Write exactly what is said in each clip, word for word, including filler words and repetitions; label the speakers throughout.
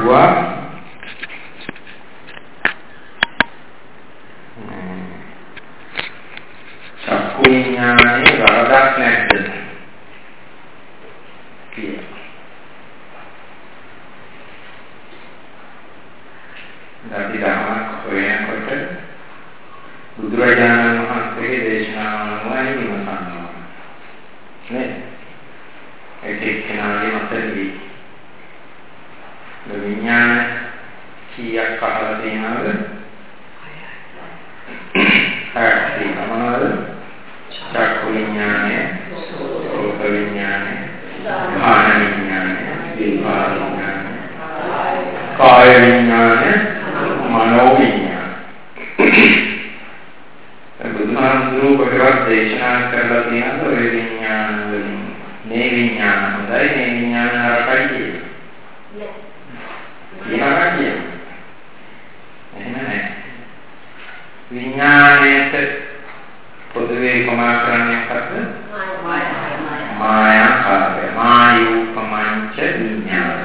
Speaker 1: අහුවා චක්කු විඥානයේ වරදක් නැද්ද කියලා. අපි ධර්මයක් හොයනකොට බුදුරජාණන් වහන්සේගේ දේශනාවමයි විමසනවා. නේ? ඒක එක්කෙනාගේ මතකයි. විඥාන කීයක් අහලා තියෙනවද? හරි මොනවද? චක්කු විඥානය, රූප විඥානය, ධාන විඥානය, විභාග විඥානය, කාය විඥානය, මනෝ විඥානය. බුදුහාමුදුරුවෝ කොටවත් දේශනා කරලා තියෙනවා ඔය විඥාන වලින්. මේ විඥාන හොඳයි, මේ විඥාන නරකයි කියලා. කියනවා කියන්නේ. එහෙම නැහැ. විඥාණයට පොදුවේ කොමා කරන්නේ මොකක්ද? මායාකාරය. මායූපමංච විඥාන.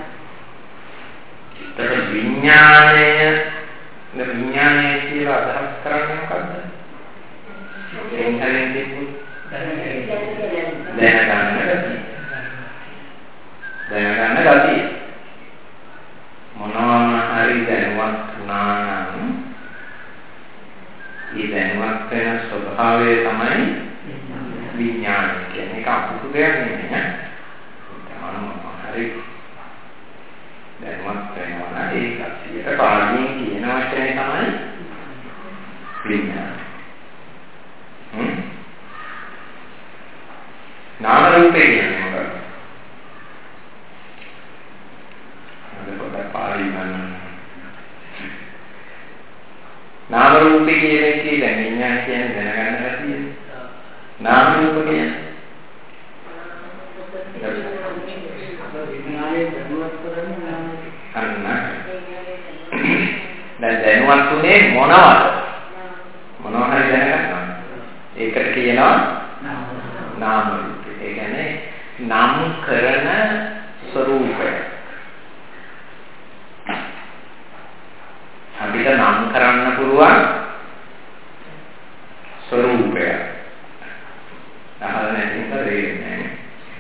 Speaker 1: ඒතර විඥාණය විඥාණය කියලා අදහස් කරන්නේ මොකක්ද? එන්ටරෙන් දෙන්නේ දැනගන්න ගතිය. දැනගන්න ගතිය. මොනවාම හරි දැනුවත් වුණා නම් ඒ දැනුවත් වෙන ස්වභාවය තමයි විඥානය කියන්නේ. ඒක අමුතු දෙයක් නෙමෙයි නේ. මොනවා හරි දැනුවත් වෙනවා නම් ඒක ඇත්තට පාඩමින් කියන වචනේ තමයි විඥානය. හ්ම්. නාම රූපේ කියන්නේ මොකක්ද? නාම රූප කියන එකේ දැන් විඥාන කියන්නේ දැනගන්න ගැතියි. නාම රූප කියන්නේ විඥානයේ දැනුවත් කරන්නේ නාම රූප. අන්න. දැන් දැනුවත් උනේ මොනවද? මොනවා හරි දැනගන්නවා. ඒකට කියනවා නාම රූප. ඒ කියන්නේ නම් කරන ස්වરૂපය. අපිට නම් කරන්න පුළුවන් ස්වરૂපය. අහලා නැති නිසා තේරෙන්නේ නැහැ.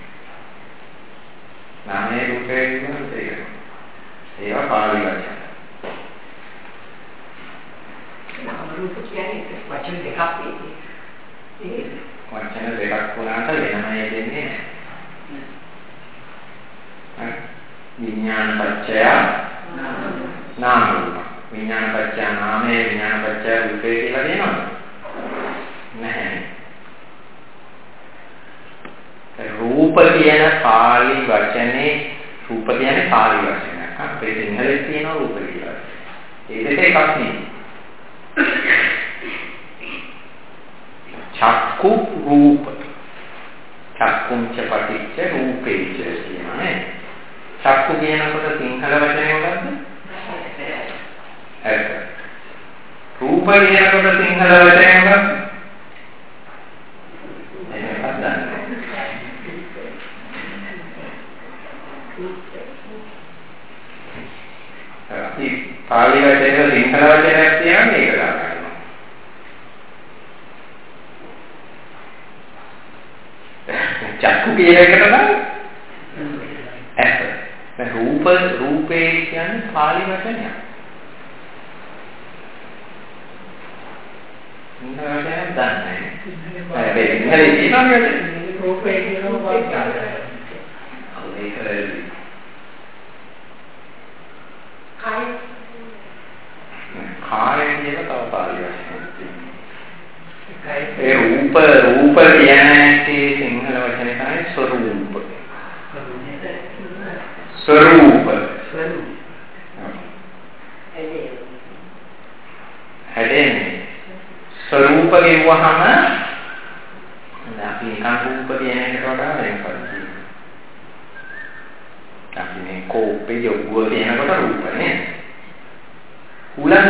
Speaker 1: නාමයේ රූපේ කියන තේරෙනවා. ඒවා පාළි වචන. නාම රූප කියන්නේ වචන දෙකක් තියෙනවා. ඒ වචන දෙකක් වුණාට වෙනමයි දෙන්නේ නැහැ. විඥාන පත්‍ය නාම රූප. විඥාන පත්‍ය නාමයේ විඥාන පත්‍ය රූපේ කියලා දෙනවද? නැහැ. රූප කියන පාළි වචනේ රූප කියන්නේ පාළි වචනයක්. අපේ සිංහලෙත් තියෙන රූප කියලා. ඒ දෙක එකක් නෙවෙයි. චක්කු රූප. චක්කුංච පටිච්ච රූපේච කියන්නේ. චක්කු කියනකොට සිංහල වචනේ මොකද්ද? ඇස. රූප කියනකොට සිංහල වචනේ මොකක්ද? එහෙමද දන්නේ? අපි පාලි වචනේ සිංහල වචනයක් කියන්නේ ඒක ගන්නවා. චක්කු කියන එකට නම් ඇස. දැන් රූප රූපේ කියන්නේ පාලි වචනයක්. නෑ දන්නේ. හැබැයි ඉංග්‍රීසි කියනවානේ රූපේ කියනවා වාක්‍යයක්. ඒක කාය කාය කියන තව පාළි වචනයක් තියෙනවා. ඒ රූප රූප කියන්නේ සිංහල වචනේ තමයි ස්වરૂප. ස්වરૂප. හැදෙන්නේ ස්වરૂප කියවහම අපි නිකන් රූප කියන එකට වඩා වෙනසක් තියෙනවා. අපි මේ කෝපේ යොගුව කියනකොට රූප නේ. උලංග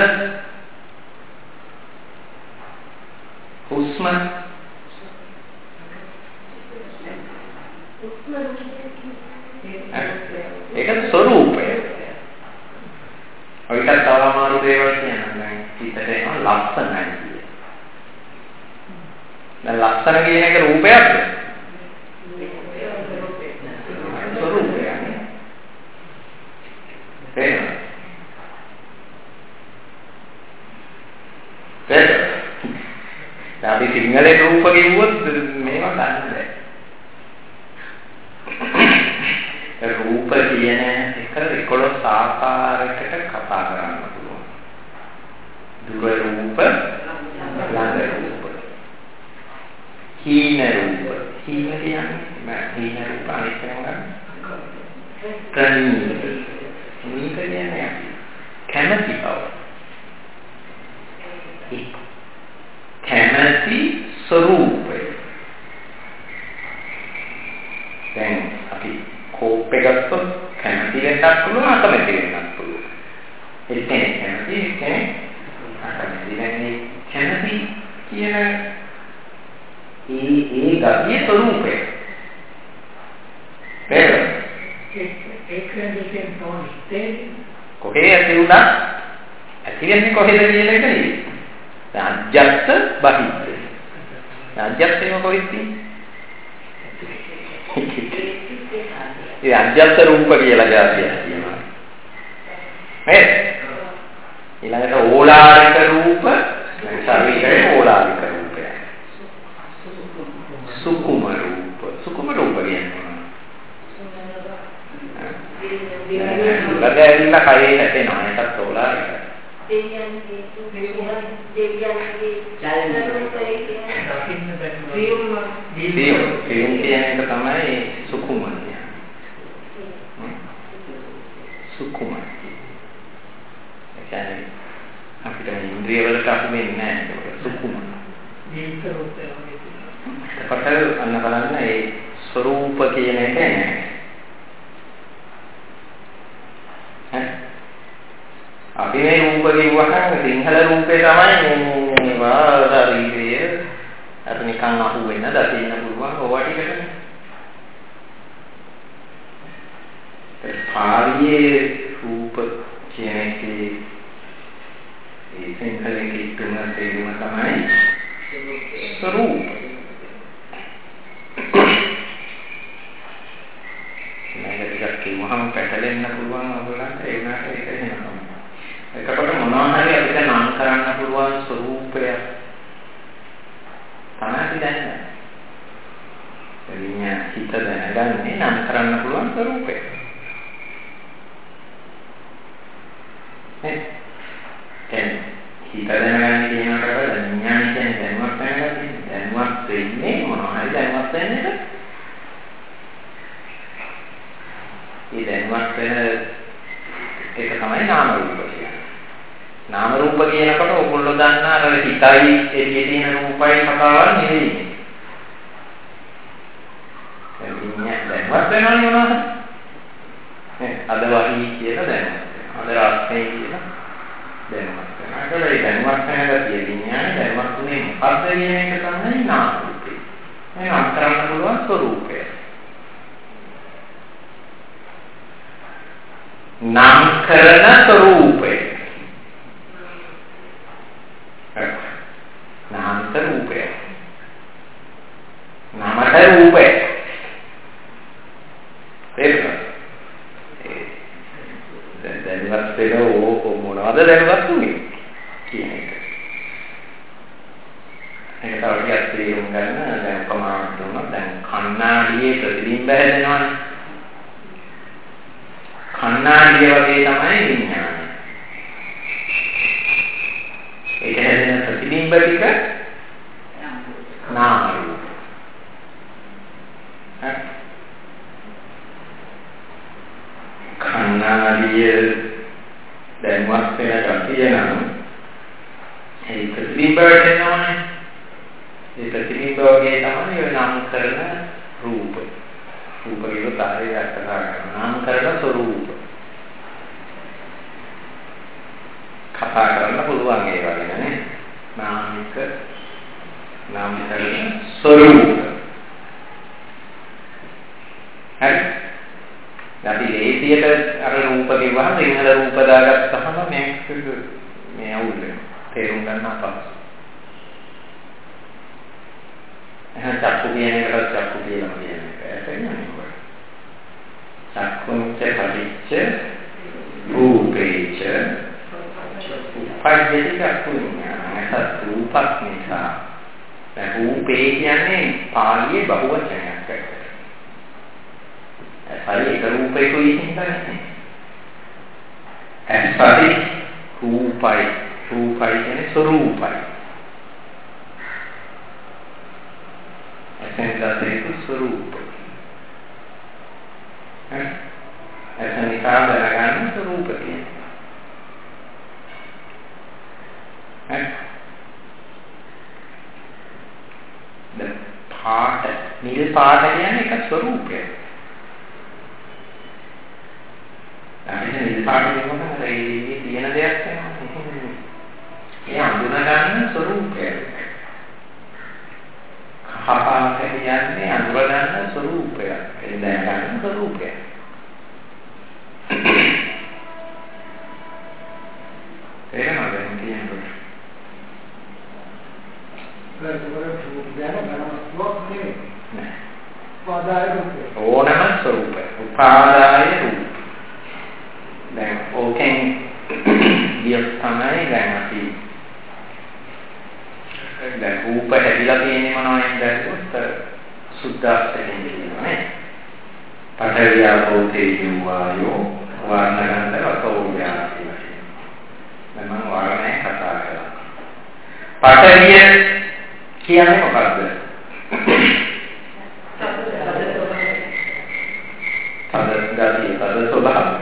Speaker 1: හුස්ම ඒක ස්වરૂපය. ලක්ෂණයි කියන්නේ. දැන් ලක්ෂණ කියන එක රූපයක්ද? ස්වરૂපයක්. එහෙනම් අපි සිංහලේ රූප කිව්වොත් මේවා ගන්න බෑ. රූප කියන එක එකොළොස් ආකාරයකට කතා කරන්න පුළුවන්. දුර රූප, ළඟ රූප, හීන රූප. හීන කියන්නේ හීන රූප අනිත් එක ප්‍රණීත. ප්‍රණීත කියන්නේ කැමැති බව. කැමැති ස්වરૂපය. දැන් අපි කෝප් එකක් ගත්තොත් කැමැති වෙන්නත් පුළුවන් අකමැති වෙන්නත් පුළුවන්. ඒ කියන්නේ කැමැති කියන්නේ අකමැති වෙන්නේ කැමැති කියන ඒ ඒ ගතිය ස්වરૂපය. ඒක ඒක දෙකෙන් තෝරන්නේ කොහේ ඇති වුණා ඇති වෙන්නේ කොහෙද කියන එක නෙවෙයි. අජ්ජත් බහිද්ද. අජ්ජත්ම කොහෙද? ඒ අජ්ජත් රූප කියලා જાතියක් තියෙනවා. නේද? ඊළඟට ඕලාරික රූප, ශරීරයේ ඕලාරික රූපය. සුකුම රූප. සුකුම රූප කියන්නේ. ලැබෙන්න කයේ හැටෙනවා. ඒකත් ඕලාරිකයි. දෙවියන්ගේ දෙවියන්ගේ සියුම් කියන එක තමයි සුකුමය. සුකුම. ඒ කියන්නේ අපිට ඉන්ද්‍රිය වලට අහු වෙන්නේ නැහැ ඒක සුකුම. ඒකට අන්න බලන්න ඒ ස්වરૂප කියන එක නෑ. අපි මේ රූප කිව්වහම සිංහල රූපේ තමයි මේ වාදාරීය අර නිකන් අහු වෙන්න දකින්න පුළුවන් ඕවා ටිකනේ. ඒ පාළියේ රූප කියන එකේ ඒ සිංහලෙන් කියන තේරුම තමයි ස්වરૂප. මේක ටිකක් කිව්වහම පැටලෙන්න පුළුවන් ඔයගොල්ලන්ට ඒ වුණාට ඒක එහෙම. එතකොට මොනවා හරි අපිට නම් කරන්න පුළුවන් ස්වરૂපය තමයි දැනගන්න. එළිය හිත දැනගන්නේ නම් කරන්න පුළුවන් ස්වરૂපය. දැන් හිත දැනගන්න කියනකොට විඥානය කියන්නේ දැනුවත් වෙනවා. දැනුවත් වෙන්නේ මොනවා හරි දැනුවත් වෙන්නේද? ඒ දැනුවත් වෙන ඒක තමයි නාම රූප කියන්නේ. නාම රූප කියනකොට ඔයගොල්ලෝ දන්නා අර හිතයි එළියේ තියෙන රූපයි කතාවක් නෙවෙයි. එන්නේ දැන්වත් වෙනවනේ මොනවද? නේ අද වහී කියලා දැනගන්න. අද රාත්‍රියේ කියලා දැනගන්න. ඒකයි දැන්වත් වෙනකම් කියන්නේ දැන්වත් තුනේ මොකක්ද කියන එක තමයි නාම රූපේ. මේ නම් කරන්න පුළුවන් ස්වરૂපය. නම් කරන ස්වરૂපය. නාමක රූපය. නාමක රූපය. ඒක. දැන් දැන්වත් වෙන ඕ මොනවද දැන්වත් උනේ කියන එක. ඒක තමයි අත්දැකීම් ගන්න දැන් කොමාවක් දුන්නා දැන් කණ්ණාඩියේ ප්‍රතිබිම්බ හැදෙනවනේ. කණ්ණාඩිය වගේ තමයි විඥානය. ඒක හැදෙන ප්‍රතිබිම්බ ටික නාම රූප. කණ්ණාඩිය දැන්වත් වෙනකම් කියනවා. ඒ ප්‍රතිබිම්බ වෙනවනේ. ඒ ප්‍රතිබිම්බ වගේ තමයි ඔය නාම කරන රූප. රූප කියන තාරේ අර්ථකථන නාම කරන ස්වરૂප. කතා කරන්න පුළුවන් ඒ වගේ නේ. නාමික නාම කරන ස්වરૂප. හරි. අපි ලේසියට අර රූප කිව්වහම සිංහල රූප දාගත්තහම මේක මේ අවුල් වෙනවා. තේරුම් ගන්න අපහසුයි. එහෙනම් චක්කු කියන එකට චක්කු කියලා කියන්නේ ඇතෙන්නේ. චක්කුංච පටිච්ච රූපේච උපජ්ජති චක්කු විඥානං. එතත් රූපක් නිසා. දැන් රූපේ කියන්නේ පාළියේ බහුවචනයක් ඇත්තට. හරි ඒක රූපේකුයි හිතන්නේ. ඇස්පරි රූපයි රූපයි කියන්නේ ස්වરૂපයි. එතනට ස්වરૂප. හරි. එතන කාදරගන්න ස්වરૂප කියන්නේ. හරි. දැන් පාට නිල් පාට කියන්නේ එක ස්වરૂපයක්. අපිට නිල් පාට කියනකොට ඒ තියෙන දෙයක් වෙනවා. ඒ අඳුන ගන්න ස්වરૂපයක්. කහපාට කියන්නේ අඳුර ගන්න ස්වરૂපයක්. ඒ දැන ගන්න ස්වરૂපයක්. තේරෙනවද කියනකොට? ඕනම ස්වરૂපය. උපාදාය රූප. දැන් ඕකෙන් ගියොත් තමයි දැන් අපි දැන් රූප හැදිලා තියෙන්නේ මොනවද දැක්කොත් සුද්ධාස්තයෙන් කියනවා නේ. පඨවියාපෝ තේජෝ වායෝ වර්ණගන්ධ රසෝ ඥාති. දැන් මම වර්ණය කතා කරා. පඨවිය කියන්නේ මොකක්ද? පදගතිය පද ස්වභාවය.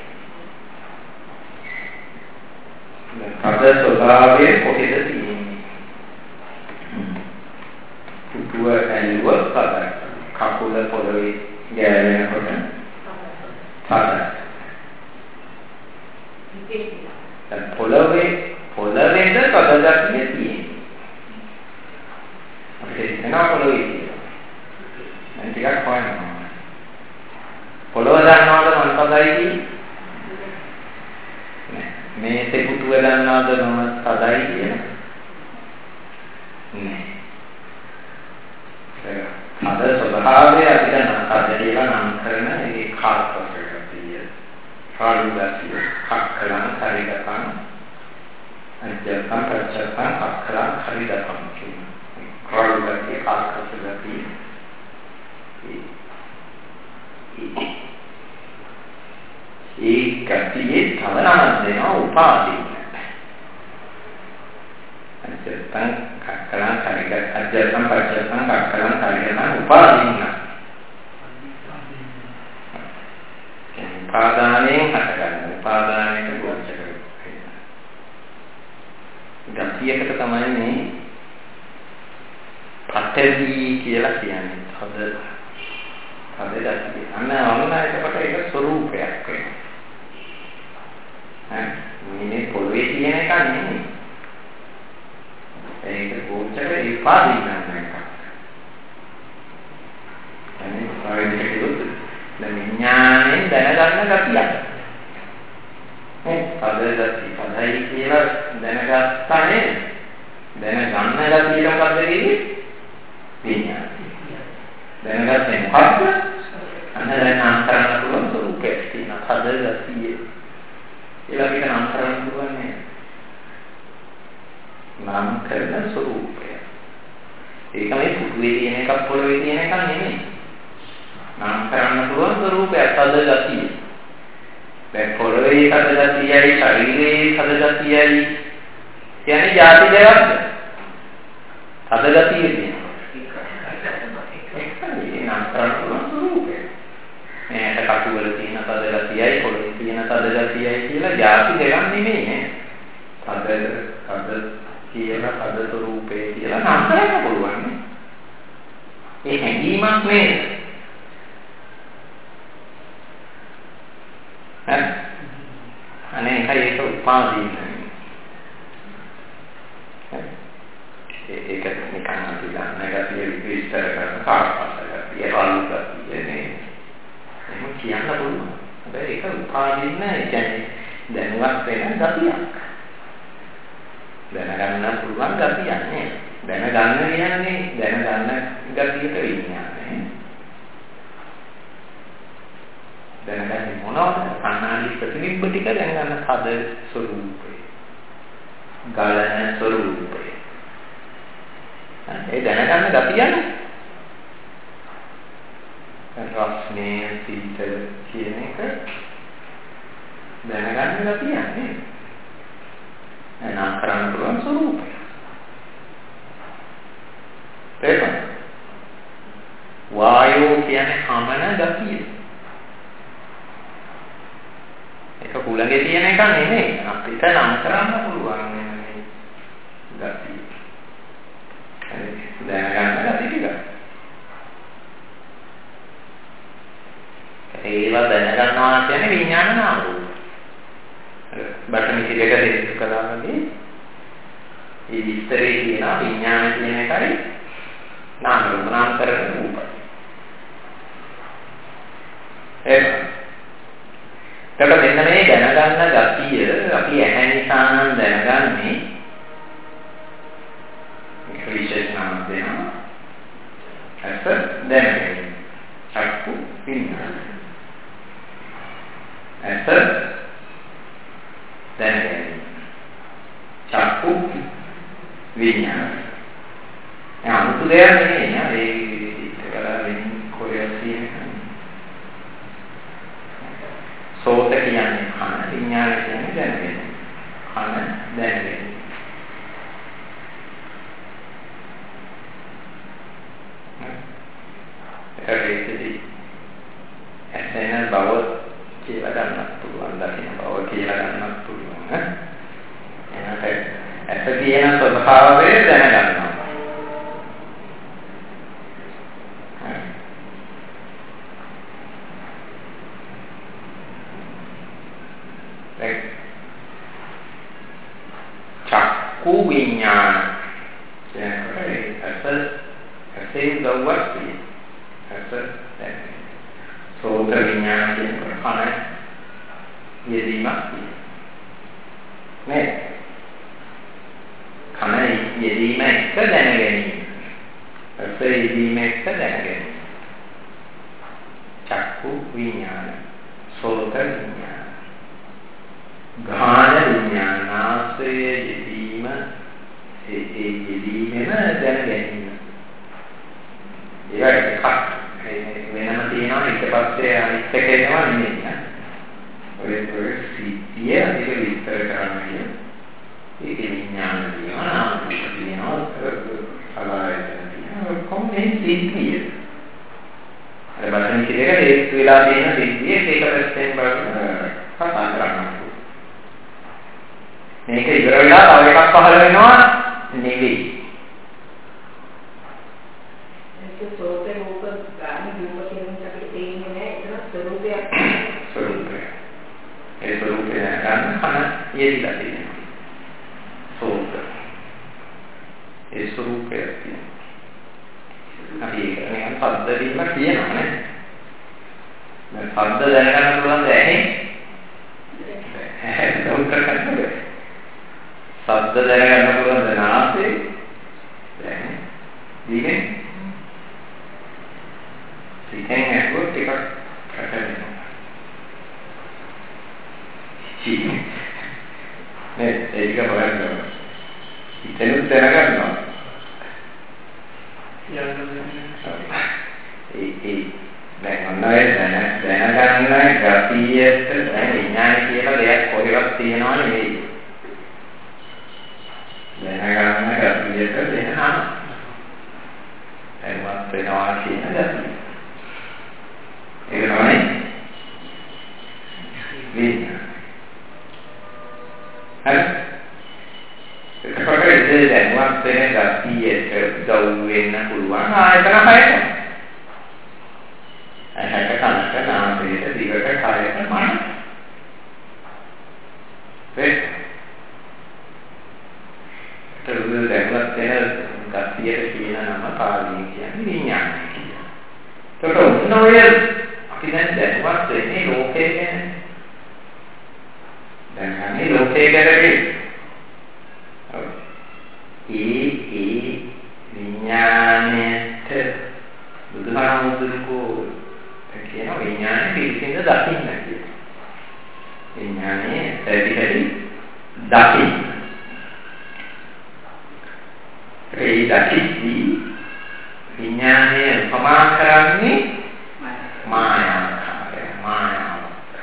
Speaker 1: පද ස්වභාවය කොහෙද තියෙන්නේ? පුතුව ඇල්ලුව පද. කකුල පොළවේ ගෑවෙනකොට පද. පොළවේ පොළවේද පදගතිය තියෙන්නේ. අපිට එනවා පොළවේ තියෙනවා. දැන් ටිකක් හොයනවා. පොළව දන්නවද මම පදයි කියන්නේ? නෑ. මේ තෙකුතුව දන්නවද මම පදයි කියන්නේ? නෑ. අද ස්වභාවය අපිට නතර කියලා නම් කරන ඒ කාර්යකතිය. කාර්යගතිය, කක්කලං හරිගතං අධ්‍යාත්ම ප්‍රචාරං කක්කලං හරිගතං කියන. කාර්යගතිය, කාර්යකතිය. ඒ කතියේ තව නමක් දෙනවා උපාදී. අධ්‍යාත්ම කක්කලං හරිගත අධ්‍යාත්ම ප්‍රචාරං කක්කලං හරිගතං උපාදීන. උපාදානයෙන් හටගන්න උපාදානයට ගොච්ච කරගන්න. ගතියකට තමයි මේ පඨවි කියලා කියන්නේ. හද හද ගතිය. අන්න අනුනායකට ඒක ස්වરૂපයක් වෙනවා. හරි. මේ පොළවේ තියෙන එක නෙමෙයි. ඒක ගොච්චර උපාදීන එකක්. එනේ සායනික කිව්වොත් විඥාණයෙන් දැනගන්න ගතියක්. මේ පදගති පදයි කියලා දැනගත්තා නේද? දැනගන්න ගතිය මොකද්ද කියන්නේ? විඥාන. දැනගත්තේ මොකක්ද? අන්න දැන් නම් කරන්න පුළුවන් ස්වરૂපයක් තියෙනවා. පදගතිය. ඒවා පිට නම් කරන්න පුළුවන් නේද? නම් කරන ස්වરૂපය. ඒක මේ පුදුවේ තියෙන එකක් පොළවේ තියෙන එකක් නෙමෙයි. නම් කරන්න පුළුවන් ස්වરૂපයක් පදගතිය. දැන් පොළවේ පදගතියයි ශරීරයේ පදගතියයි කියන්නේ ಜಾති දෙකක්ද? පදගතිය කියනවා. නම් කරන්න පුළුවන් ස්වરૂපය. මේකට කටුවල තියෙන පදගතියයි පොළවේ තියෙන පදගතියයි කියලා ಜಾති දෙකක් නෙමෙයි නේ. පද පද කියලා පද ස්වરૂපේ කියලා නම් කරන්න පුළුවන් නේ. ඒ හැඟීමක් නේද? අනේ ඒක උපාදීන. ඒක නිකන් අපි ගන්න ගැතිය විස්තර කරන කාර්යපතක ඒවලුකතිය නේ. එහෙම කියන්න පුළුවන්. හැබැයි ඒක උපාදීන කියන්නේ දැනුවත් වෙන ගතියක්. දැනගන්න පුළුවන් ගතියක් නේ. දැනගන්න කියන්නේ දැනගන්න ගතියක විඥානය. දැනගන්නේ මොනවද? කන්නාඩි ප්‍රතිබිම්බ ටික දැනගන්න හද ස්වરૂපය. ගලන ස්වરૂපය. ඒ දැනගන්න ගතියනේ. රස්නේ සීතල කියන එක දැනගන්න ගතියක් නේ. එනම් කරන්න පුළුවන් ස්වરૂපය. ඒක වායෝ කියන්නේ හමන ගතිය. ඒක කුලඟේ තියෙන එක නෙමෙයි. අපිට නම් කරන්න පුළුවන් මේ ගතිය. දැනගන්න ගතිය ටික. ඒවා දැනගන්නවා කියන්නේ විඥාන නාම රූප. බටමිටි දෙක දෙක කළාමදී මේ විස්තරේ කියන විඥාන කියන එකයි නාම රූප නාම කරන රූපය. ඒක. එතකොට මෙන්න මේ දැනගන්න ගතිය අපි ඇහැ නිසා නම් දැනගන්නේ ඒක විශේෂ නාම දෙනවා. ඇස දැනගන්න. චක්කු විඥාන. ඇස දැනගන්න. චක්කු විඥාන. ඒ අමුතු දෙයක් නෙවෙයි නේද? ඒක කරලා වෙන කොහෙවත් තියෙන්නේ. සෝත කියන්නේ කන, විඥාන කියන්නේ දැනගන්න. කන දැනගන්න. ඒකෙදි ඇසෙන බව කියලා ගන්නත් පුළුවන්, දකින්න බව කියලා ගන්නත් පුළුවන්. එහෙනම් ඇස කියන ස්වභාවය දැනගන්නවා. චක්කු විඥාන කියන්නේ ඇස ඇසේ දවස්තිය ඇස දැන් සෝත විඥාන කියන්නේ කන යෙදීමක් නේ කන යෙදීම එක දැනගැනීම ඇස යෙදීම එක දැනගැනීම චක්කු විඥාන සෝත විඥාන ගාන විඥාන ආශ්‍රය යෙදීම ඒ ඒ යෙදීමම දැනගැනීම ඒක එකක් වෙනම තියෙනවා ඊට පස්සේ අනිත් එක එනවා නෙමෙයි. ඔය ඔය සිද්ධිය ඒක විස්තර කරන්න කියන. ඒක විඥාන කියනවා නාම කියනවා සලආයතන කියනවා කොහොමද සිද්ධිය. අර බලන්න කිරේක ඒක වෙලා තියෙන සිද්ධිය ඒක පැත්තෙන් බලන්න කතා කරන්න. මේක ඉවර වෙලා තව එකක් පහළ වෙනවා නෙවෙයි. ඒක සෝතේ රූප ගාන රූප කියන අපිට තේින්නේ නැහැ. ඒක ස්වરૂපයක්. ස්වરૂපය. ඒ ස්වરૂපය ගන්න කන යෙදිලා තියෙනවා. සෝත. ඒ ස්වરૂපය තියෙනවා. අපි ඒක නිකන් පද්ද වීම කියනවා නේ. දැන් පද්ද දැනගන්න පුළුවන් ද ඇහි? ඇහැ උත්තර කරන්නේ. සද්ද දැනගන්න පුළුවන් ද නාසයේ? දැන් දීනේ සිතෙන් ඇහුවොත් ටිකක් කටවෙනවා. චී නේ ඒක බලන්න. හිතෙනුත් දැනගන්නවා. ඒ ඒ දැන් ඔන්නයි දැන දැනගන්න ගතියට දැන් විඥාන කියලා දෙයක් කොහෙවත් තියෙනව නෙවෙයි. දැනගන්න ගතියට දෙනවා. එවත් වෙනවා කියන ගතිය. ඒක තමයි විඥාන. හරි. ඒකකට ඉතින් දැන්වත් වෙන ගතියට උදව් වෙන්න පුළුවන් ආයතන හයට. ඇහැට කනට නාසයට දිවට කයට මනසට. ඒක ඒකවල දැන්වත් වෙන ගතියට කියන නම පාලියෙන් කියන්නේ විඥානය කියලා. ඒකට උන්නෝය අපි දැන් දැක්වත් වෙන්නේ ලෝකයේ ගැන. දැන් අනේ ලෝකයේ ගැන විඥානේ ඇති හැටි දකින්න. ඒ දකිද්දි විඥානේ උපමා කරන්නේ මායාකාරය මායාව.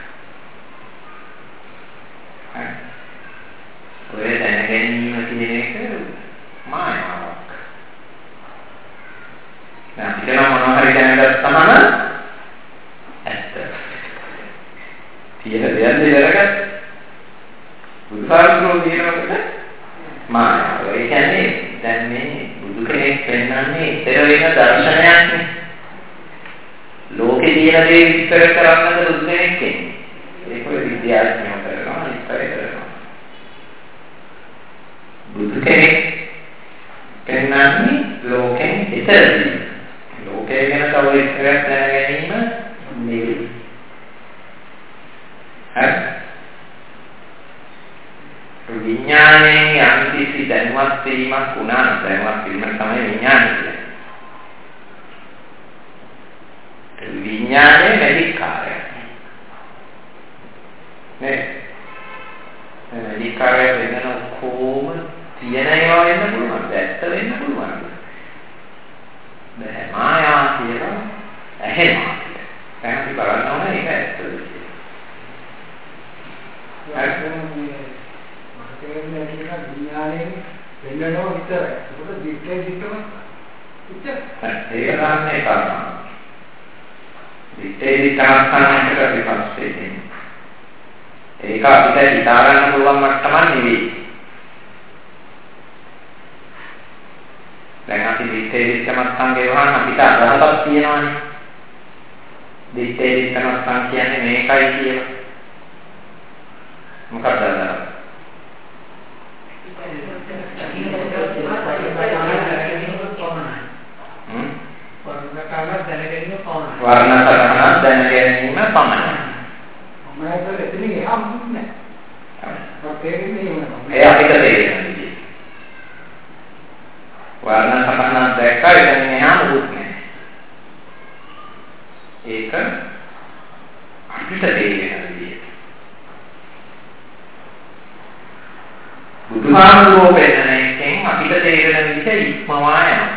Speaker 1: ඔය දැනගැනීම කියන එක මායාවක්. දැන් අපිට මොනවා හරි දැනගත්තාම ඇත්ත. තියෙන දෙයක් දෙලකට බුදුහාමුදුරුවෝ කියනකොට මායාව. ඒ කියන්නේ දැන් මේ බුදු කෙනෙක් පෙන්වන්නේ ඉතර වෙන දර්ශනයක් නේ. ලෝකේ තියෙන දේ විස්තර කරන්නද බුදු කෙනෙක් කියන්නේ. ඒක ඔය විද්‍යාඥයෝ කරනවා විස්තර කරනවා. බුදු කෙනෙක් පෙන්වන්නේ ලෝකෙන් ඉතරදී. ලෝකේ ගැන තව විස්තරයක් දැනගැනීම නෙවෙයි. හරි. විඥානයේ යම් කිසි දැනුවත් වීමක් වුණා නම් දැනුවත් වීම තමයි විඥානය කියන්නේ. විඥානයේ මැදිකාරය. නේ? මැදිකාරය වෙන කොහොම තියෙන ඒවා වෙන්න පුළුවන්. ඇත්ත වෙන්න පුළුවන්. බෑ මායා කියලා ඇහෙනවා. දැන් අපි බලන්න ඕනේ ඒක ඇත්තද කියලා.
Speaker 2: කියන්නේ කියන විඥාණයෙන් වෙන්නව විතරයි. ඒක දික්කේ දික්කම විතර.
Speaker 1: ඒක තමයි කරනවා. දික්කේ දික්කමකට අපි පස්සේ දෙන්නේ. ඒක අපිට හිතා ගන්න පුළුවන් මට්ටමක් නෙවෙයි. දැන් අපි දික්කේ දික්කමත් සංගේවහන් අපිට අදහසක් තියෙනවානේ. දික්කේ දික්කමත් සං කියන්නේ මේකයි කියලා. මොකක්ද අදහස? වර්ණ සටහනක් දැන ගැනීම පමණයි.
Speaker 2: මම හිතුවේ එතනින් එහා මුකුත් නැහැ. මම තේරෙන්නේ නැහැ.
Speaker 1: ඒ අපිට තේරෙන්නේ. වර්ණ සටහනක් දැක්කා එතනින් එහා මුකුත් නැහැ. ඒක අපිට තේරෙන්නේ. බුදුහාමුදුරුවෝ පෙන්නන එකෙන් අපිට තේරෙන විදිහ ඉක්මවා යනවා.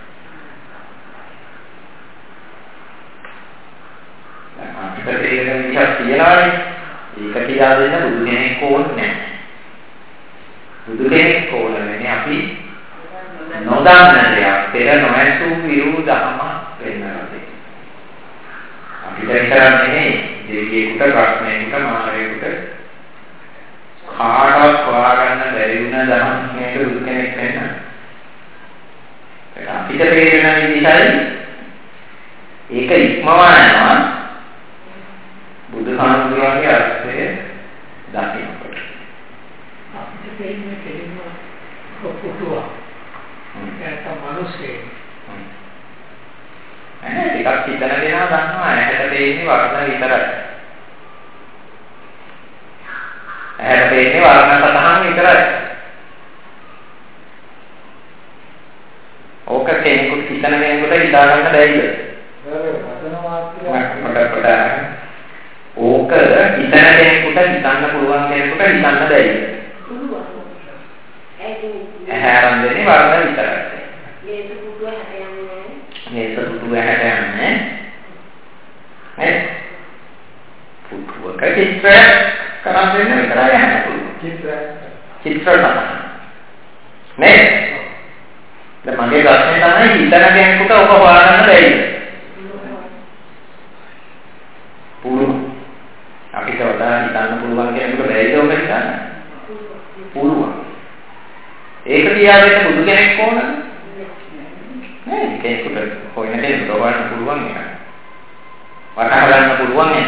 Speaker 1: අපිට තේරෙන විදිහක් තියලානේ. ඒක කියලා දෙන්න බුදු කෙනෙක් ඕනේ නැහැ. බුදු කෙනෙක් ඕනේ අපි නොදන්න දෙයක් පෙර නොඇසූ විරු දහම වෙන්නවා. අපිට කරන්නේ දෙවියෙකුට ප්‍රශ්නයකට මානවයෙකුට කාටවත් හොයාගන්න බැරි වුණ දහම් මේක බුදු කෙනෙක් වෙන්න. ඒක අපිට තේරෙන විදිහයි ඒක ඉක්මවා යනවා. බුදුහාමුදුරුවන්ගේ අර්ථය දකින්නකොට
Speaker 2: අපිට තේරෙන්නේ කෙලින්ම කොටුවා. ඒක මිනිස්සේ.
Speaker 1: ඈ ටිකක් හිතන දෙනා දන්නවා ඇහැට තේින්නේ වර්ණ විතරයි. ඇහැට තේින්නේ වර්ණ සතහන් විතරයි. ඕක කෙනෙකුට හිතන කෙනෙකුට හිතා ගන්න බැයිද? ඕක හිතන කෙනෙකුට හිතන්න පුළුවන් කෙනෙකුට හිතන්න බැරිද? පුළුවන්. ඇහැ අරන් දෙන්නේ වර්ණ විතරයි. මේක පුදුව හැට යන්නේ. මේක පුදුව හැට යන්නේ. නේ? පුදුවක චිත්‍ර කරන් දෙන්න විතරයි යන්න පුළුවන්. චිත්‍ර චිත්‍ර තමයි. නේ? දැන් මගේ ප්‍රශ්නේ තමයි හිතන කෙනෙකුට ඔක හොයාගන්න බැරිද? පුළුවන්. අපිට වඩා හිතන්න පුළුවන් කෙනෙකුට බැරිද ඔක හිතන්න? පුළුවන්. ඒක තියා දෙන්න බුදු කෙනෙක් ඕනද? නෑ කෙනෙකුට හොයන කෙනෙකුට හොයන්න පුළුවන් එක. වටහා ගන්න පුළුවන් එක.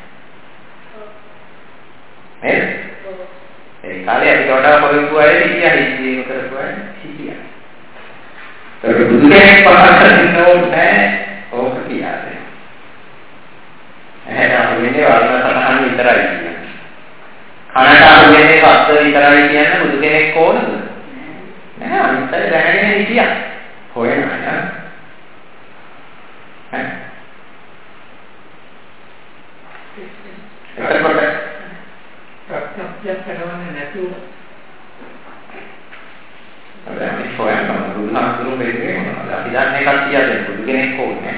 Speaker 1: නේද? ඒ කාලේ අපිට වඩා පොරොත්තු අය හිටියා හිතීම කරපු අය හිටියා. ඒක බුදු කෙනෙක් පහල කරන්න ඕනේ ඕක තියා දෙන්න. එහෙනම් වෙන්නේ වර්ණ සතහන් විතරයි කියන්නේ. කනට අහුවෙන්නේ ශබ්ද විතරයි කියන්නේ බුදු කෙනෙක් ඕනද? නෑ අනිත් අය දැනගෙන හිටියා. හොයනවා නේද? ඈ. එතකොට
Speaker 2: සත්‍යයක් කරවන්නේ නැතුව
Speaker 1: අපි හොයන්න බුදුහාමුදුරුවෝ වෙන්නේ මොනවද? අපි දන්නේ කට්ටියද බුදු කෙනෙක් ඕනේ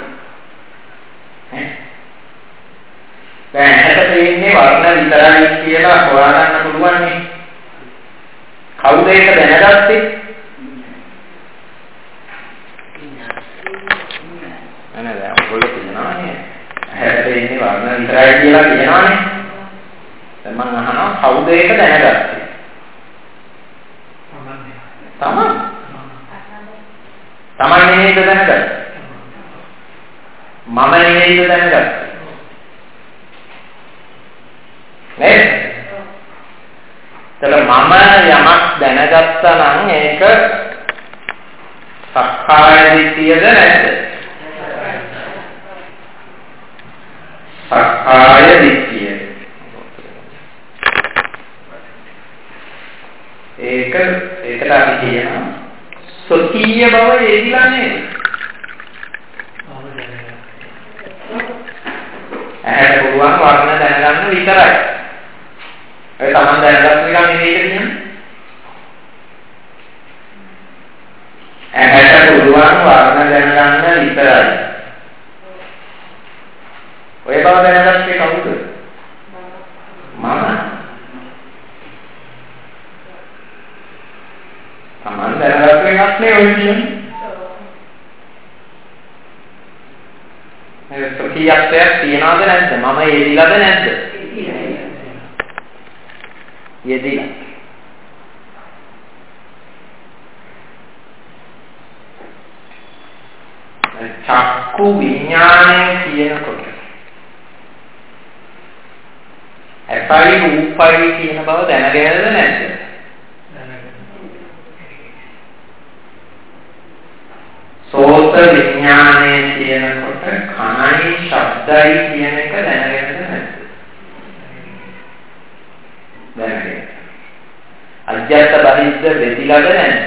Speaker 1: ඈ. දැන් ඇහැට පේන්නේ වර්ණ විතරයි කියලා හොයාගන්න පුළුවන් නේ. කවුද ඒක දැනගත්තේ? අනේ දැන් ඔයගොල්ලෝ කියනවා නේ. ඇහැට පේන්නේ වර්ණ විතරයි කියලා කියනවානේ. දැන් මම අහනවා කවුද ඒක දැනගත්තේ? තමන් තමන් නෙමෙයිද දැනගත්තේ? මම නෙමෙයිද දැනගත්තේ? නේද? එතකොට මම යමක් දැනගත්තා නම් ඒක සක්කාය දිට්ඨියද නැද්ද? සක්කාය දිට්ඨිය. ඒක ඒකට අපි කියනවා සොකීය බව එදිලා නේද? ඇහැට පුළුවන් වර්ණ දැනගන්න විතරයි. ඒ තමන් දැනගන්න එක නෙවෙයි කියන්නේ. ඇහැට පුළුවන් වර්ණ දැනගන්න විතරයි. ඔය බව දැනගත්තේ කවුද? මම. තමන් දැනගත්ත එකක් නේ ඔය කියන්නේ. මේ සොකීයත්වයක් තියනවද නැද්ද? මම යෙදිලාද නැද්ද? යෙදිලා. චක්කු විඥානය කියනකොට ඇසයි රූපයි කියන බව දැනගෙනද නැද්ද? සෝත විඥානය කියනකොට කනයි ශබ්දයි කියන එක දැනගෙනද නැද්ද? දැනගෙන. අජ්ජත් බහිද්ද දෙතිලද නැද්ද?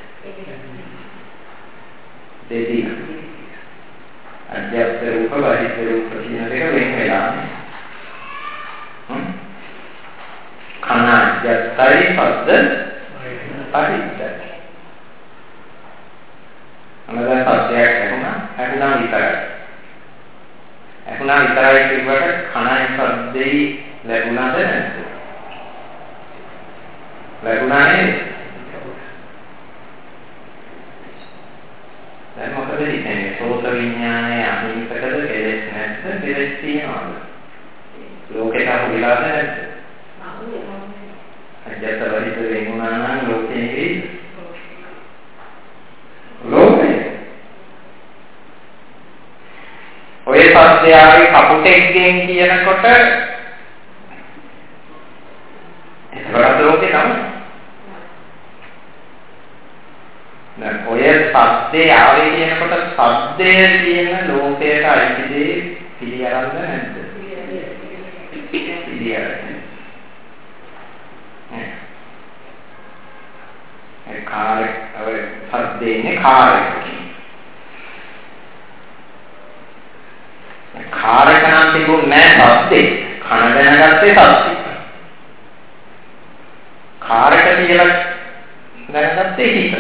Speaker 1: දෙතිල. අජ්ජත් රූප බහිද්ද රූප කියන දෙක වෙන වෙලා. හ්ම්. කන අජ්ජත්යි ශබ්ද බහිද්ද. අනදා සත්‍යයක් ඇහුණා ඇහුණා විතරයි. ඇහුණා විතරයි කියුවට කනයි ශබ්දෙයි ලැබුණාද නැද්ද? ලැබුණා නේද? දැන් මොකද කියන්නේ? සෝත විඥානය අහිංසකද කෙලෙස් නැද්ද? කෙලෙස් තියනවාද? ලෝකයට අහුවිලාද නැද්ද? අජ්ජත් බහිද්ද වෙනුණා නම් ලෝකෙ නෙවෙයි. ලෝකය. ඔය සත්‍යයේ කපුටෙක්ගෙන් කියනකොට ඒකට ලෝකේ තමයි. දැන් ඔය සත්‍යය ආවේ කියනකොට සත්‍යය කියන ලෝකයට අයිති දේ පිළිගන්නද නැද්ද? පිළිගන්න. ඒ කාර්ය ඔය සත්‍යයේ කාර්ය. කාර්යක නම් තිබුණේ නැහැ සත්‍යේ. කන දැනගත්තේ සත්‍යේ. කාර්යක කියලා දැනගත්තේ හිත.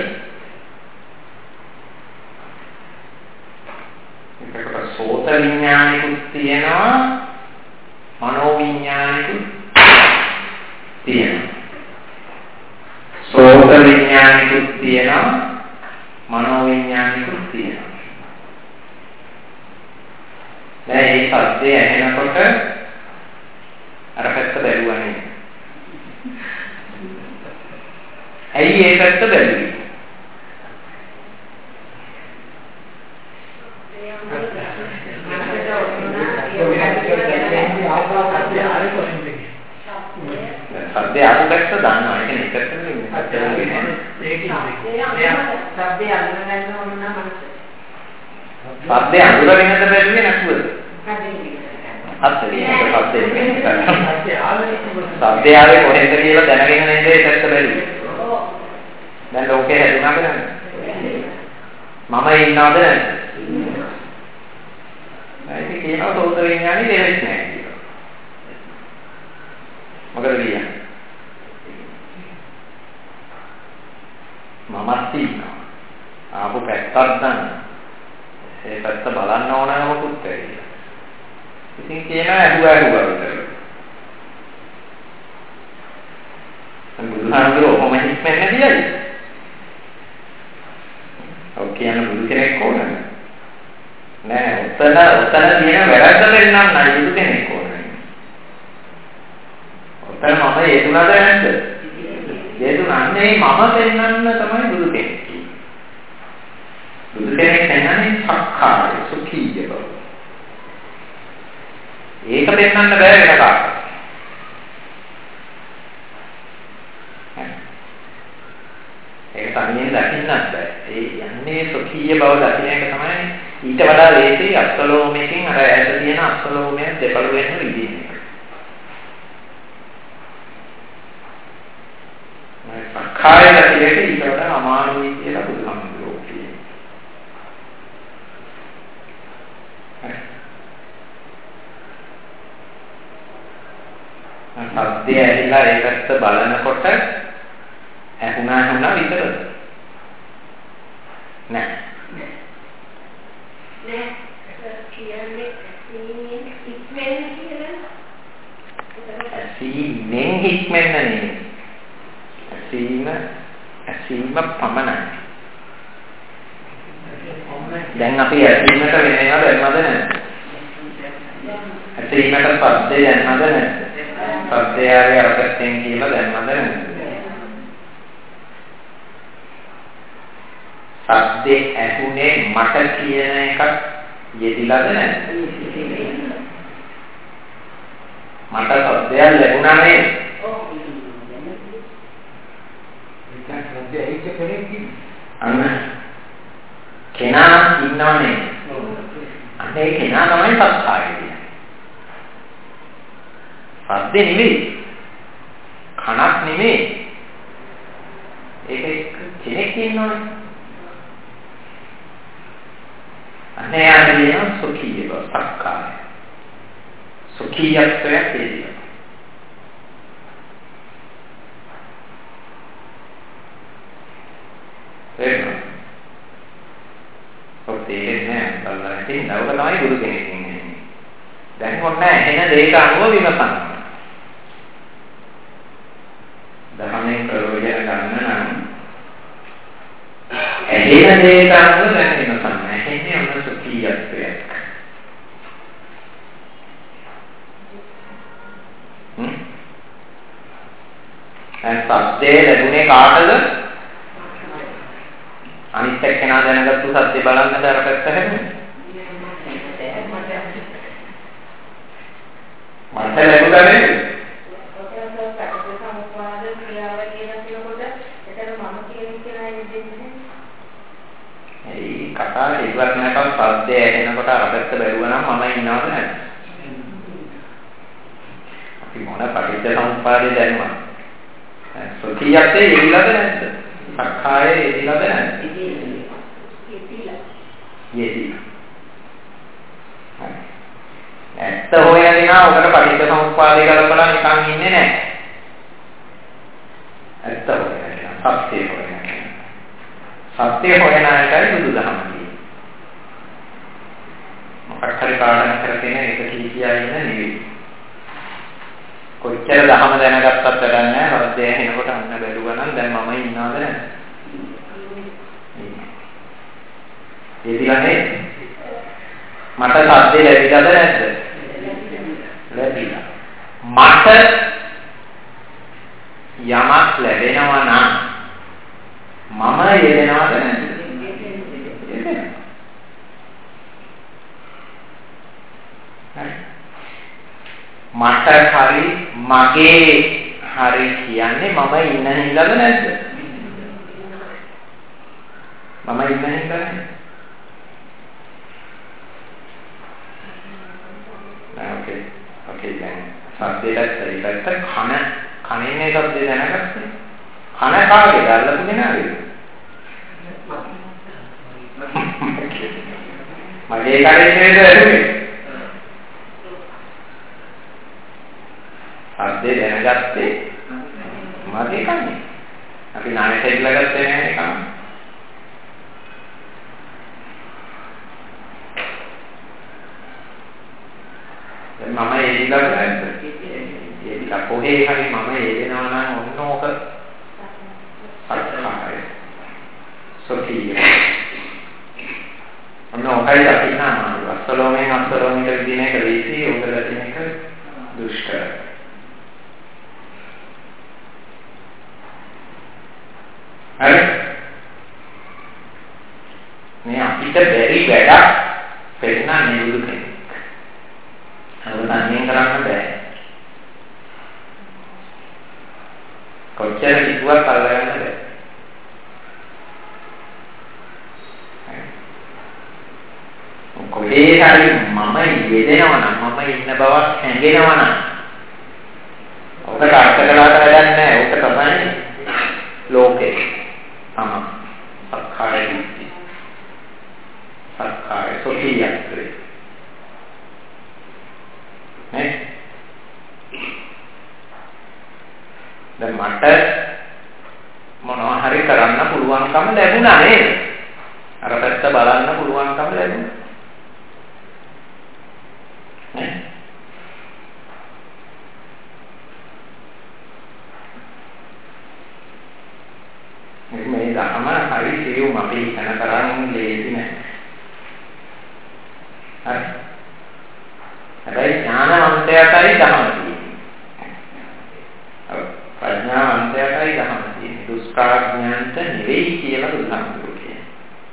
Speaker 1: ඒකට සෝත විඥානිකුත් තියෙනවා මනෝ විඥානිකුත් තියෙනවා. සෝත විඥානිකුත් තියෙනවා මනෝ විඥානිකුත් තියෙනවා. දැන් මේ සත්‍යය ඇහෙනකොට අර පැත්ත බැලුවා නේ. ඇයි ඒ පැත්ත බැලුවේ? සත්‍ය ආපු පැත්ත දන්නවා. ඒක නේ පැත්ත නෙමෙයි. සත්‍ය නෙමෙයි. සත්‍ය අඳුරගන්න ඕන නම් සත්‍ය අඳුරගෙනද බැලුවේ නැතුවද? සත්‍ය සත්‍ය ආවේ කොහෙන්ද කියලා දැනගෙන නේද ඒ පැත්ත බැලුවේ. දැන් ලෝකේ හැදුනාද නැද්ද? මම ඉන්නවද නැද්ද? ඒක කියනවා සෝත විඥානේ දෙවෙත් නැහැ කියලා. මොකද කියන්නේ? මමත් ඉන්නවා. ආපු පැත්තක් ගන්න. ඒ පැත්ත බලන්න ඕනකමකුත් ඇවිල්ලා. ඉතින් කියනවා ඇහුවා ඇහුවා විතරයි. බුදුහාමුදුරුවෝ කොහොම හික්මෙන්නේ නැතියි. ඔව් කියන බුදු කෙනෙක් ඕනද? නෑ, උතන උතන තියෙන වැරද්ද දෙන්නම් නෑ බුදු කෙනෙක් ඕනේ. උතන මම හේතුනද නැද්ද? හේතුනන්නේ මම දෙන්නන්න තමයි බුදු කෙනෙක් කියන්නේ. බුදු කෙනෙක් කියන්නේ සක්කාය සුඛීය බව. ඒක දෙන්නන්න බෑ වෙන කාටවත්. ඒක තනියෙන් දකින්නත් බෑ. ඒ යන්නේ සුඛීය බව දකින්න එක තමයි ඊට වඩා ලේසි අස්වලෝමයෙන් අර ඈත තියෙන අස්වලෝමයෙන් දෙපළ වෙන්න විදිහ. මම සක්කාය දකිලට ඊට වඩා අමාරුයි කියලා බුදුහාමුදුරුවෝ කියනවා. සද්දය ඇහිලා ඒ පැත්ත බලනකොට ඇහුණා ඇහුණා විතරද? නෑ.
Speaker 3: නෑ. කියන්නේ සීනෙන් හික්මෙන්න කියලා.
Speaker 1: සීනෙන් හික්මෙන්න නෙමෙයි. සීන සීම පමණයි. දැන් අපි ඇසීමට වෙන ඒවා දැනනවද නැද්ද? ඇසීමට පද්දේ දැනනවද නැද්ද? පද්දේ ආවේ අරකටෙන් කියලා දැනනවද නැද්ද? සද්දේ ඇහුනේ මට කියන එකක් යෙදිලාද නැද්ද? මට සද්දයක් ලැබුණා නේද? ඔව්. ඒක සද්දේ ඇහිච්ච කෙනෙක් අන්න කෙනා ඉන්නවනේ. අනේ කෙනා තමයි සත්‍යය කියන්නේ. සද්දේ නෙමෙයි. කනක් නෙමෙයි. ඒක කෙනෙක් ඉන්නවනේ. අනේ ආදී සුඛීය බව සක්කාය. සුඛීයත්වය කියන්නේ. එහෙනම් ඔතේ නෑ බලන්න නවක තමයි ගුරු කෙනෙක් ඉන්නේ. දැන් ඔන්න එන දෙයක අනුව විමසන්න. ධර්මයෙන් ප්‍රයෝජන ගන්න නම් එන දෙයක අනුව දැන් විමසන්න. එන්නේ ඔන්න සුඛීයත්වයක්. හ්ම්. දැන් සත්‍යය ලැබුණේ කාටද? අනිත් එක්කෙනා දැනගත්තු සත්‍ය බලන්න දරපැත්ත හැදුනේ. මට ලැබුණා නේද? ඒ කතා ඉවත් නැකම් සත්‍ය ඇහෙනකොට අරපැත්ත බැලුවා නම් මම ඉන්නවද නැද්ද? අපි මොන පටිච්චසමුප්පාදේ දැනුවා? සෝතියත්තේ යෙදිලාද නැද්ද? සක්කායේ යෙදිලාද නැද්ද? යෙදිලා. ඇත්ත හොයන දිනා ඔකට පටිච්චසමුප්පාදේ කරපලා නිකන් ඉන්නේ නැහැ. ඇත්ත හොයන දිනා සත්‍ය හොයන. සත්‍ය හොයන එකයි බුදුදහම කියන්නේ. මොකක් හරි පාඩම් කරගෙන ඒක කීකියා ඉන්න නෙවෙයි. කොච්චර දහම දැනගත්තත් වැඩක් නැහැ. හෘදය එනකොට අන්න බැලුවා නම් දැන් මම ඉන්නවද නැද්ද? ඒදිලා නේද? මට සද්ද ලැබිලාද නැද්ද? ලැබිලා. මට යමක් ලැබෙනවා නම් මම යෙදෙනවද නැද්ද? යෙදෙනවා. මට හරි මගේ හරි කියන්නේ මම ඉන්න හින්දාද නැද්ද? මම ඉන්න හින්දාද? ඕකේ. ඕකේ දැන් සද්දේට ඉතින් කන කනින්නේ සද්දේ දැනගත්තේ. කන කාගේද? අල්ලපු කෙනාගේද? මගේ කනේ නේද ඇහුනේ? සද්දේ දැනගත්ත මොනවද ඒකන්නේ? අපි නායක ඉල්ලා ගත්තේ නැහැ ඒකම. දැන් මම ඒ ඉල්ලා ගත්තා. ඒ විතර කොහේ හරි මම එදෙනවා නම් ඔන්න ඕක අත්හාරය. සොතිය. ඔන්න ඔකයි අපි නාම අස්සලෝමෙන් අස්සලෝමෙට දින එක ලීසි උදල දින එක දුෂ්කර. හරි. මේ අපිට බැරි වැඩක් පෙන්නන්නේ බුදු කෙනෙක්. අවදානයෙන් කරන්න බෑ. කොච්චර කිව්වත් අල්ලගන්න බෑ. කොහේ හරි මම යෙදෙනවා නම් මම ඉන්න බවක් හැඟෙනවා නම් ඔකට අර්ථ කළාට වැඩක් නැහැ. ඔක තමයි ලෝකේ. තම සක්කාය දිට්ඨිය. සක්කාය සොතියත්‍රේ. නේ? දැන් මට මොනවා හරි කරන්න පුළුවන්කම ලැබුණා නේද? අර පැත්ත බලන්න පුළුවන්කම ලැබුණා. නේ? මේ ධර්ම හරි සියුම් අපි හිතන තරම් ලේසි නෑ. හරි. හැබැයි ඥානවන්තයටයි ධර්ම තියෙන්නේ. ප්‍රඥාවන්තයටයි ධර්ම තියෙන්නේ. දුෂ්කරඥාන්ත නෙවෙයි කියලා බුදුහාමුදුරුවෝ කියනවා.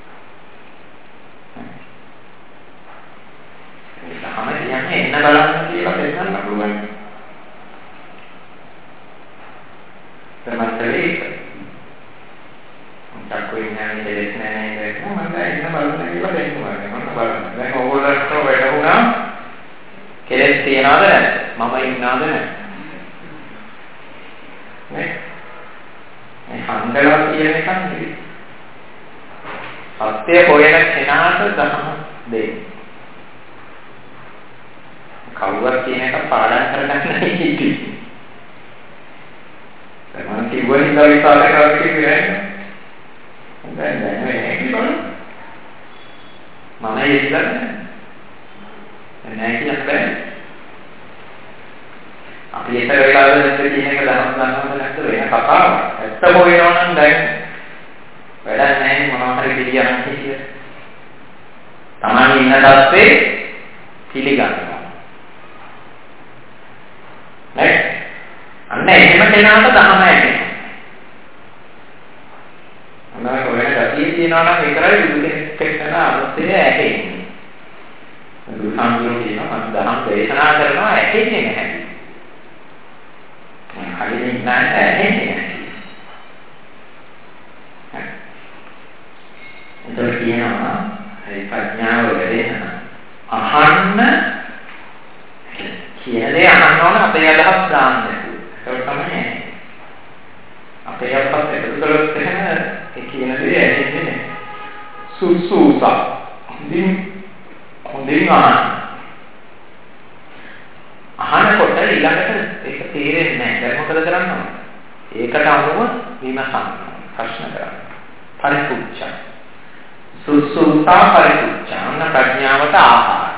Speaker 1: මේ ධර්ම කියන්නේ එන්න බලන්න කියලා පෙන්නන්න පුළුවන්. තමන්තරේ චක්කුවේ ඥානෙ දෙලෙස් නැහැ නේද? මම දැන් ඉන්න බලන්න කියලා දෙන්නවා. මම බලන්න. දැන් ඕගොල්ලන්ට වැටුණා කෙලෙස් තියනවද නැද්ද? මම ඉන්නවද නැද්ද? නේ? මේ හංගලා කියන එක නෙවෙයි. සත්‍ය හොයන කෙනාට ධර්ම දෙන්න. කවුරුත් කියන එක පාඩම් කරගන්න නෙවෙයි. තමන් කිව්ව හින්දා විශ්වාස කරලා කියන්නේ දැන් දැන් මේ කිව්වනේ මම ඉස්සර නැහැ කියන්න බෑ. අපි ඒතර වෙලාවල නැත්නම් කියන එක දහම් ගන්නවද නැත්නම් වෙන කතාවක්. ඇත්ත හොයනවා නම් දැන් වැඩක් නැහැ මොනවා හරි පිළියම් කිය. Taman ඉන්න තත්ත්වේ පිළිගන්නවා. නේ? අන්න එහෙම කෙනාට දහම ඇති. අන්න ඔයන ගතිය තියනවා නම් ඒතරයි බුදු කෙනෙක් එක්කන අනුස්සය ඇහෙන්නේ. බුදු සම්පූර්ණ කියනවා මම දහම් දේශනා කරනවා ඇහෙන්නේ නැහැ. හරියට නැහැ ඇහෙන්නේ නැහැ. ඒක කියනවා ඒ ප්‍රඥාව වැඩෙන අහන්න කියන්නේ අහන්න ඕන අපේ අදහස් දාන්න. ඒක තමයි. අපේ අදහස් එකතුකලොත් එහෙම ඒ කියන දේ ඇහෙන්නේ නැහැ. සුසුසා. ඉතින් හොඳින් අහන්න. අහනකොට ඊළඟට ඒක තේරෙන්නේ නැහැ. දැන් මොකද කරන්න ඕන? ඒකට අනුව විමසන්න. ප්‍රශ්න කරන්න. පරිපූර්ණ. සුසුසා පරිපූර්ණ. ප්‍රඥාවට ආහාර.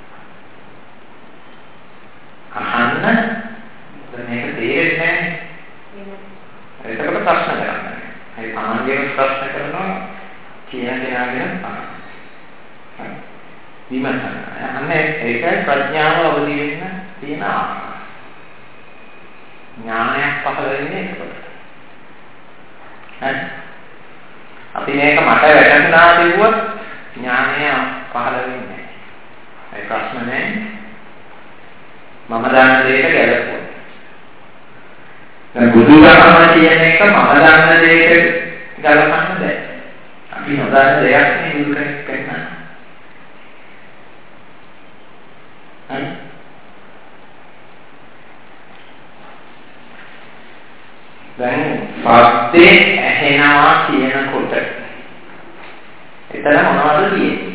Speaker 1: අහන්න මේක තේරෙන්නේ නැහැ. ඒකට ප්‍රශ්න කරන්න. ඒ සාමාන්‍යයෙන් ප්‍රශ්න කරනවා කියන කෙනාගෙන අහන්න. විමසන්න. අන්න ඒකයි ප්‍රඥාව අවදි වෙන්න තියෙන ආකාරය. ඥානයක් පහළ වෙන්නේ ඒකට. හරි. අපි මේක මට වැටුණා කිව්වොත් ඥානය පහළ වෙන්නේ නැහැ. ඒ ප්‍රශ්න නැහැ. මම දන්න දෙයක ගැලපුවා. දැන් බුදුදහම කියන එක මම දන්න දෙයක ගලපන්න බෑ. අපි නොදන්න දෙයක් නේ බුදු කෙනෙක් කරන්නේ. හරි. දැන් පස්සේ ඇහෙනවා කියනකොට එතන මොනවද කියන්නේ?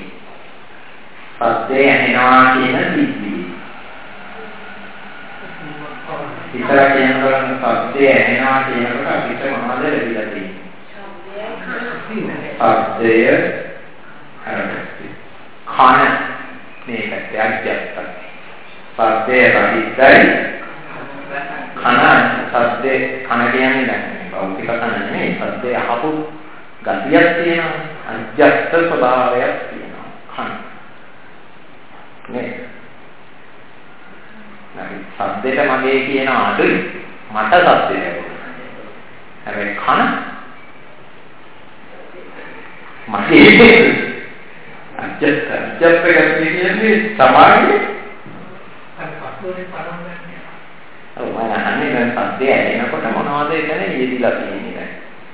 Speaker 1: පස්සේ ඇහෙනවා කියන සිද්ධිය. ඉතල කියනකොට සද්දය ඇහෙනවා කියනකොට අපිට මොනවද ලැබිලා තියෙන්නේ? සද්දය හරි. කන මේකට ඇක්ජැක්ට්. සද්දය රහිතයි. කන සද්දේ කන කියන්නේ නැහැ. භෞතික කන නෙමෙයි. සද්දේ අහපු ගතියක් තියෙනවා. අජ්ජත් ස්වභාවයක් තියෙනවා. කන. නේ. නැයි සද්දෙට මගේ කියන අඩුයි. මට සද්දේ ලැබුණා. හැබැයි කන මගේ අජ්ජත් අජ්ජත් ගතිය කියන්නේ සමානයි. අර පස්වනේ පරම්පරාවේ ඔව් මම අහන්නේ දැන් සද්දය ඇහෙනකොට මොනවද එතන යෙදිලා තියෙන්නේ දැන්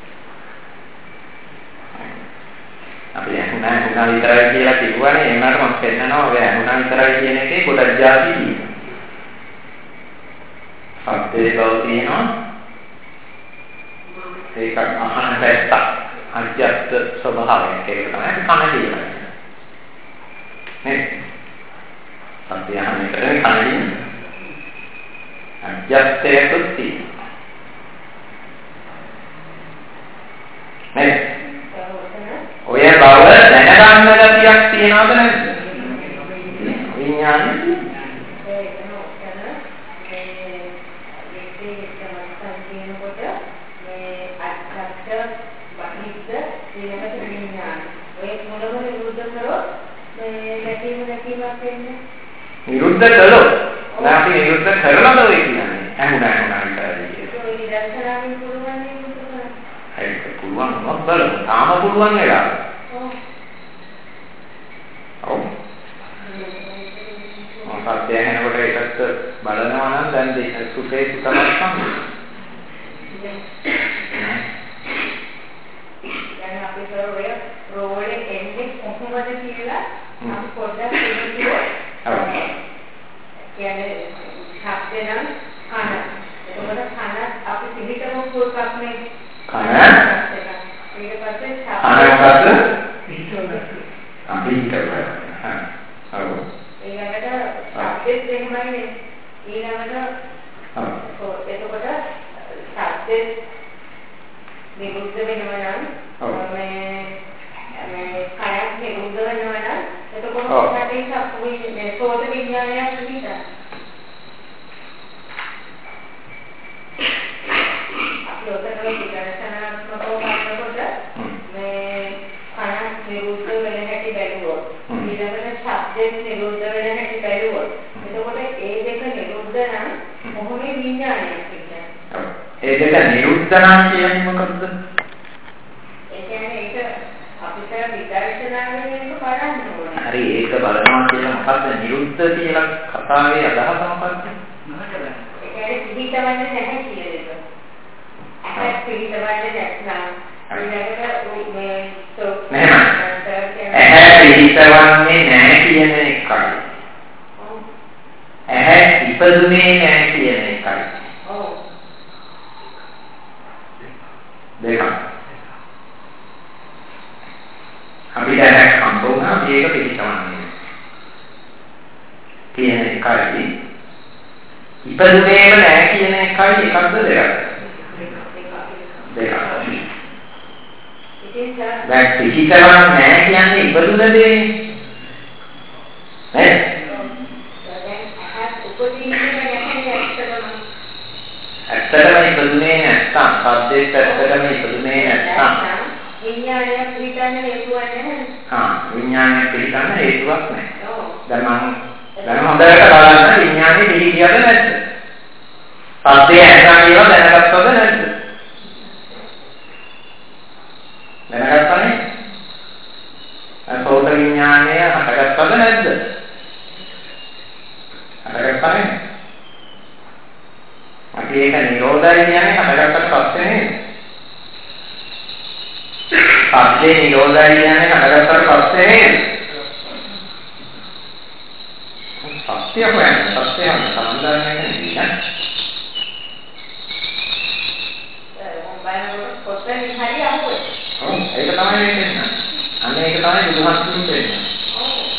Speaker 1: අපි අහුණා අහුණා විතරයි කියලා කිව්වනේ ඒ වුණාට මම පෙන්නනවා ඔය අහුණා විතරයි කියන එකේ ගොඩක් જાති තියෙනවා සද්දේ බව තියෙනවා ඒක අහන පැත්ත අජ්ජත් ස්වභාවයක් ඒක තමයි කන කියලා නේ සද්දය අහන්නට කනින් අජ්ජත්යකුත් තියෙනවා නේ ඔය බව දැනගන්න ගතියක් තියනවද නැද්ද විඥානේ නිරුද්ධ කළොත් නැති නිරුද්ධ කරනද ඔය කියන්නේ අහුණා අහුණා විතරයි ඒක නිරන්තරයෙන් පුළුවන් නේ ඒක පුළුවන් මොකද බලමු තාම පුළුවන් නේද ඔව් මොකක්ද දැනනකොට ඒකත් බලනවා නම් දැන් දෙක සුපේ සුතමත් සම්මත දැන් අපි කරේ රෝලේ එන්නේ කොහොමද කියලා අපි පොඩ්ඩක් කියනවා කියන්නේ ශබ්ද නම් කන. එතකොට කන අපි පිළිතම පුරුකක් නේ. කන. ඊට පස්සේ ශබ්ද. පිළිතම. අපි හිතනවා. හා. ඔව්. ඊළඟට ශබ්දෙත් එහෙමයි නේ. ඊළඟට ඔව්. එතකොට ශබ්දෙත් නිරුද්ධ වෙනවා නම් මේ මේ කයක් නිරුද්ධ වෙනවා නම් එතකොට මොකක්ද මේ සෝත විඥානයක් විතර අපි ඔතන විචාරණාත්මකව කරනකොට මේ කන නිරුද්ධ වෙන හැටි බැලුවොත් ඊළඟට ශබ්දෙන් නිරුද්ධ වෙන හැටි බැලුවොත් එතකොට ඒ දෙක නිරුද්ධ නම් මොහොනේ විඥානයක් කියන්නේ ඒ දෙක නිරුද්ධ නම් කියන්නේ මොකද්ද ඒ කියන්නේ ඒක අපිට විදර්ශනාවෙන් ඒක බලන්න ඕනේ. හරි ඒක බලනවා කියලා මොකද්ද නිරුද්ධ කියලා කතාවේ අදහස මොකක්ද? ඒ කියන්නේ පිළිතවන්නේ නැහැ කියන එක. ඒක පිළිතවන්නේ නැත්නම් ඊළඟට මේ සෝක් නැහැ. ඇහැ පිළිතවන්නේ නැහැ කියන එකයි. ඇහැ ඉපදුනේ නැහැ කියන එකයි. ඔව්. දෙක අපි දැන් සම්පූර්ණ මේක පිළිගන්නේ. කියන එකයි ඉපදුනේම නැහැ කියන එකයි එකක්ද දෙකක්ද? දෙකක්. දැන් පිළිගන්නේ නැහැ කියන්නේ ඉපදුන දේ. නේ? දැන් අහත් උපදීන්නේ නැහැ ඇත්තටම. ඇත්තටම ඉපදුනේ නැත්තම් සද්දේට ඇත්තටම ඉපදුනේ නැත්තම් විඥානය පිළිගන්න හේතුවක් නැහැ. හා විඥානය පිළිගන්න හේතුවක් නැහැ. ඔව්. දැන් මම දැන් හොඳට බලන්න විඥානේ පිළිගියද නැද්ද? සත්‍යය ඇත්තා කියලා දැනගත්තද නැද්ද? දැනගත්තානේ? අසෝත විඥානය හටගත්තද නැද්ද? හටගත්තානේ? අපි ඒක නිරෝධය කියන්නේ හටගත්තට පස්සේ නේද? සත්‍යේ නිරෝධය කියන්නේ හටගත්තට පස්සේ නේද? සත්‍ය හොයන්න සත්‍ය හොයන්න සම්බන්ධයක් නෙවෙයි. කොතනින් හරි අහුවේ. ඔව් ඒක තමයි වෙන්නේ. අන්න ඒක තමයි බුදුහාමුදුරුවෝ කියන්නේ.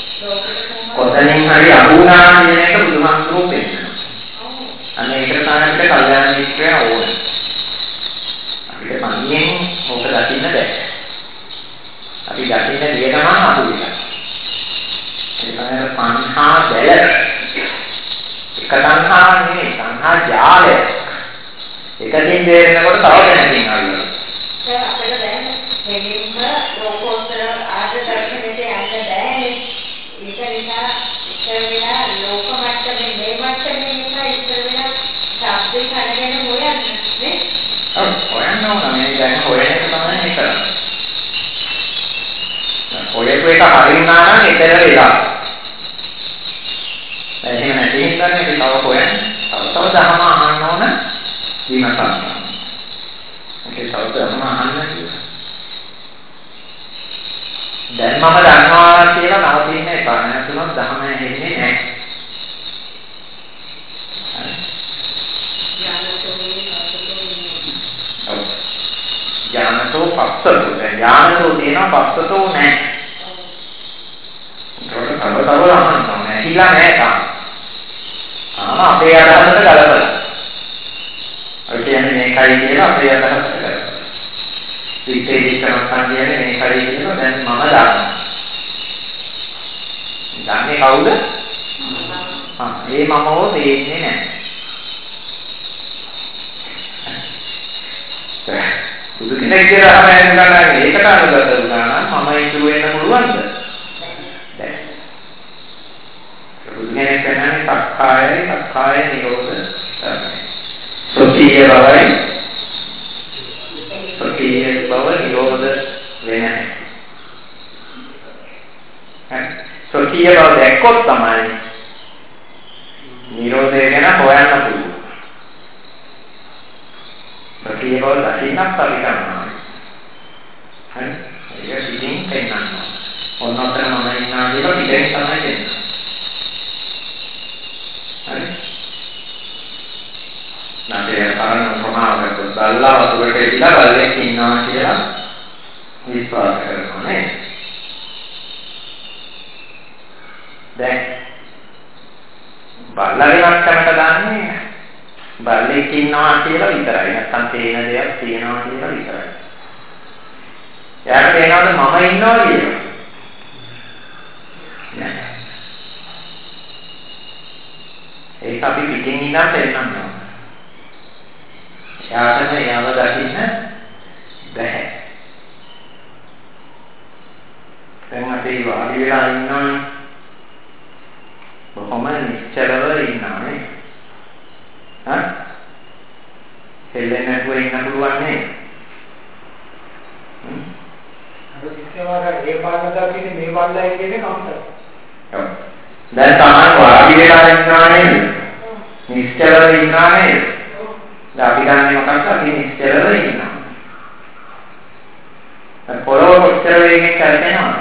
Speaker 1: ඔව්. කොතනින් හරි අහුණා කියන එක බුදුහාමුදුරුවෝ කියන්නේ. ඔව්. අන්න ඒකට තමයි අපිට කල්යාණ මිත්‍රය ඕන. අපිට මනියෙන් ඕක දකින්න බෑ. අපි දකින්න ගිය ගමන් අහුවෙලා. ඒ තමයි සංහා බැල. එක සංහා නෙවෙයි සංහා ජාලය. එකකින් දෙන්නකොට තව දැනකින් ආවිලා.
Speaker 3: ඒ අපිට දැන් මෙලින්ම ලෝකෝත්තර ආර්ය දර්ශනයේ යන්න බෑනේ. ඒක නිසා ඉස්සර වෙලා ලෝක මට්ටමේ මේ මට්ටමේ නිසා ඉස්සර වෙලා ශබ්දේ කනගෙන හොයන්නේ නේ?
Speaker 1: ඔව් හොයන්න ඕන මේ දැන් හොයන එක තමයි මේ කරන්නේ. ඔයක එක හරිුණා නම් එතන වෙලා. එහෙම නැති හින්දා මේ තව හොයන්නේ. තව තව දහම අහන්න ඕන විමසන්න. ඒක තව දහම අහන්න කියලා. දැන් මම දන්නවා කියලා නවතින්න එපා. නැත්නම් දහම ඇහෙන්නේ නැහැ. ඥානතෝ පස්සතෝ ඥානතෝ තියෙනවා පස්සතෝ නැහැ. ඒකට තව තව අහන්න ඕනේ. හිලා නැහැ තාම. ආම අපේ අදහසට ගලපලා. ඔය කියන්නේ මේකයි කියලා අපේ අදහසට ගලපලා. විශේෂ කරනවා කියන්නේ මේකයි කියලා දැන් මම දන්නවා. දන්නේ කවුද? ආ ඒ මමව තේින්නේ නැහැ. බුදු කෙනෙක් කියලා අපෙන් ගන්න ඒකට අනුගත වුණා නම් මම ඉතුරු වෙන්න පුළුවන්ද? බැහැ. බුදු කෙනෙක් කියන්නේ සක්කායයි සක්කාය නිරෝධ කරන්නේ. සොතිය බවයි සොතිය බව නිරෝධ වෙන්නේ. හරි. සොතිය බව දැක්කොත් තමයි නිරෝධය ගැන හොයන්න පුළුවන්. සතිය බව දකින්නත් අපි කරනවා. හරි. ඒක පිටින් පෙන්නනවා. ඔන්නතර මම ඉන්නවා කියලා පිටින් තමයි දෙන්නේ. හරි. නැත්නම් කාරණා ප්‍රමාණයක් බලලා වතුරට ඉලා බලයක් ඉන්නවා කියලා විශ්වාස කරනවා නේ. දැන් බලලේ මට්ටමට දාන්නේ බල්ලෙක් ඉන්නවා කියලා විතරයි. නැත්තම් තේන දෙයක් තියෙනවා කියලා විතරයි. යාට තේනවද මම ඉන්නවා කියලා? නෑ. ඒක අපි පිටින් ඉඳන් තේරෙනවා. යාටම යව දකින්න බැහැ. දැන් අපි වාඩි වෙලා ඉන්නවා. බොහොම නිශ්චලව ඉන්නවා නේ. හා හෙල්ලෙන්නේ නැතුව ඉන්න පුළුවන් නේ. හ්ම්.
Speaker 2: අර සිස්ටමකට ඒ පාඩමක් තියෙන්නේ මේ පාඩලයි කියන්නේ කවුද?
Speaker 1: ඔව්. දැන් තමයි වාඩි වෙලා ඉන්නවා නේද? නිශ්චලව ඉන්නවා නේද? දැන් අපි ගන්නේ මොකක්ද? අපි නිශ්චලව ඉන්නවා. දැන් පොළොව කොච්චර වේගෙන් කරකිනවද?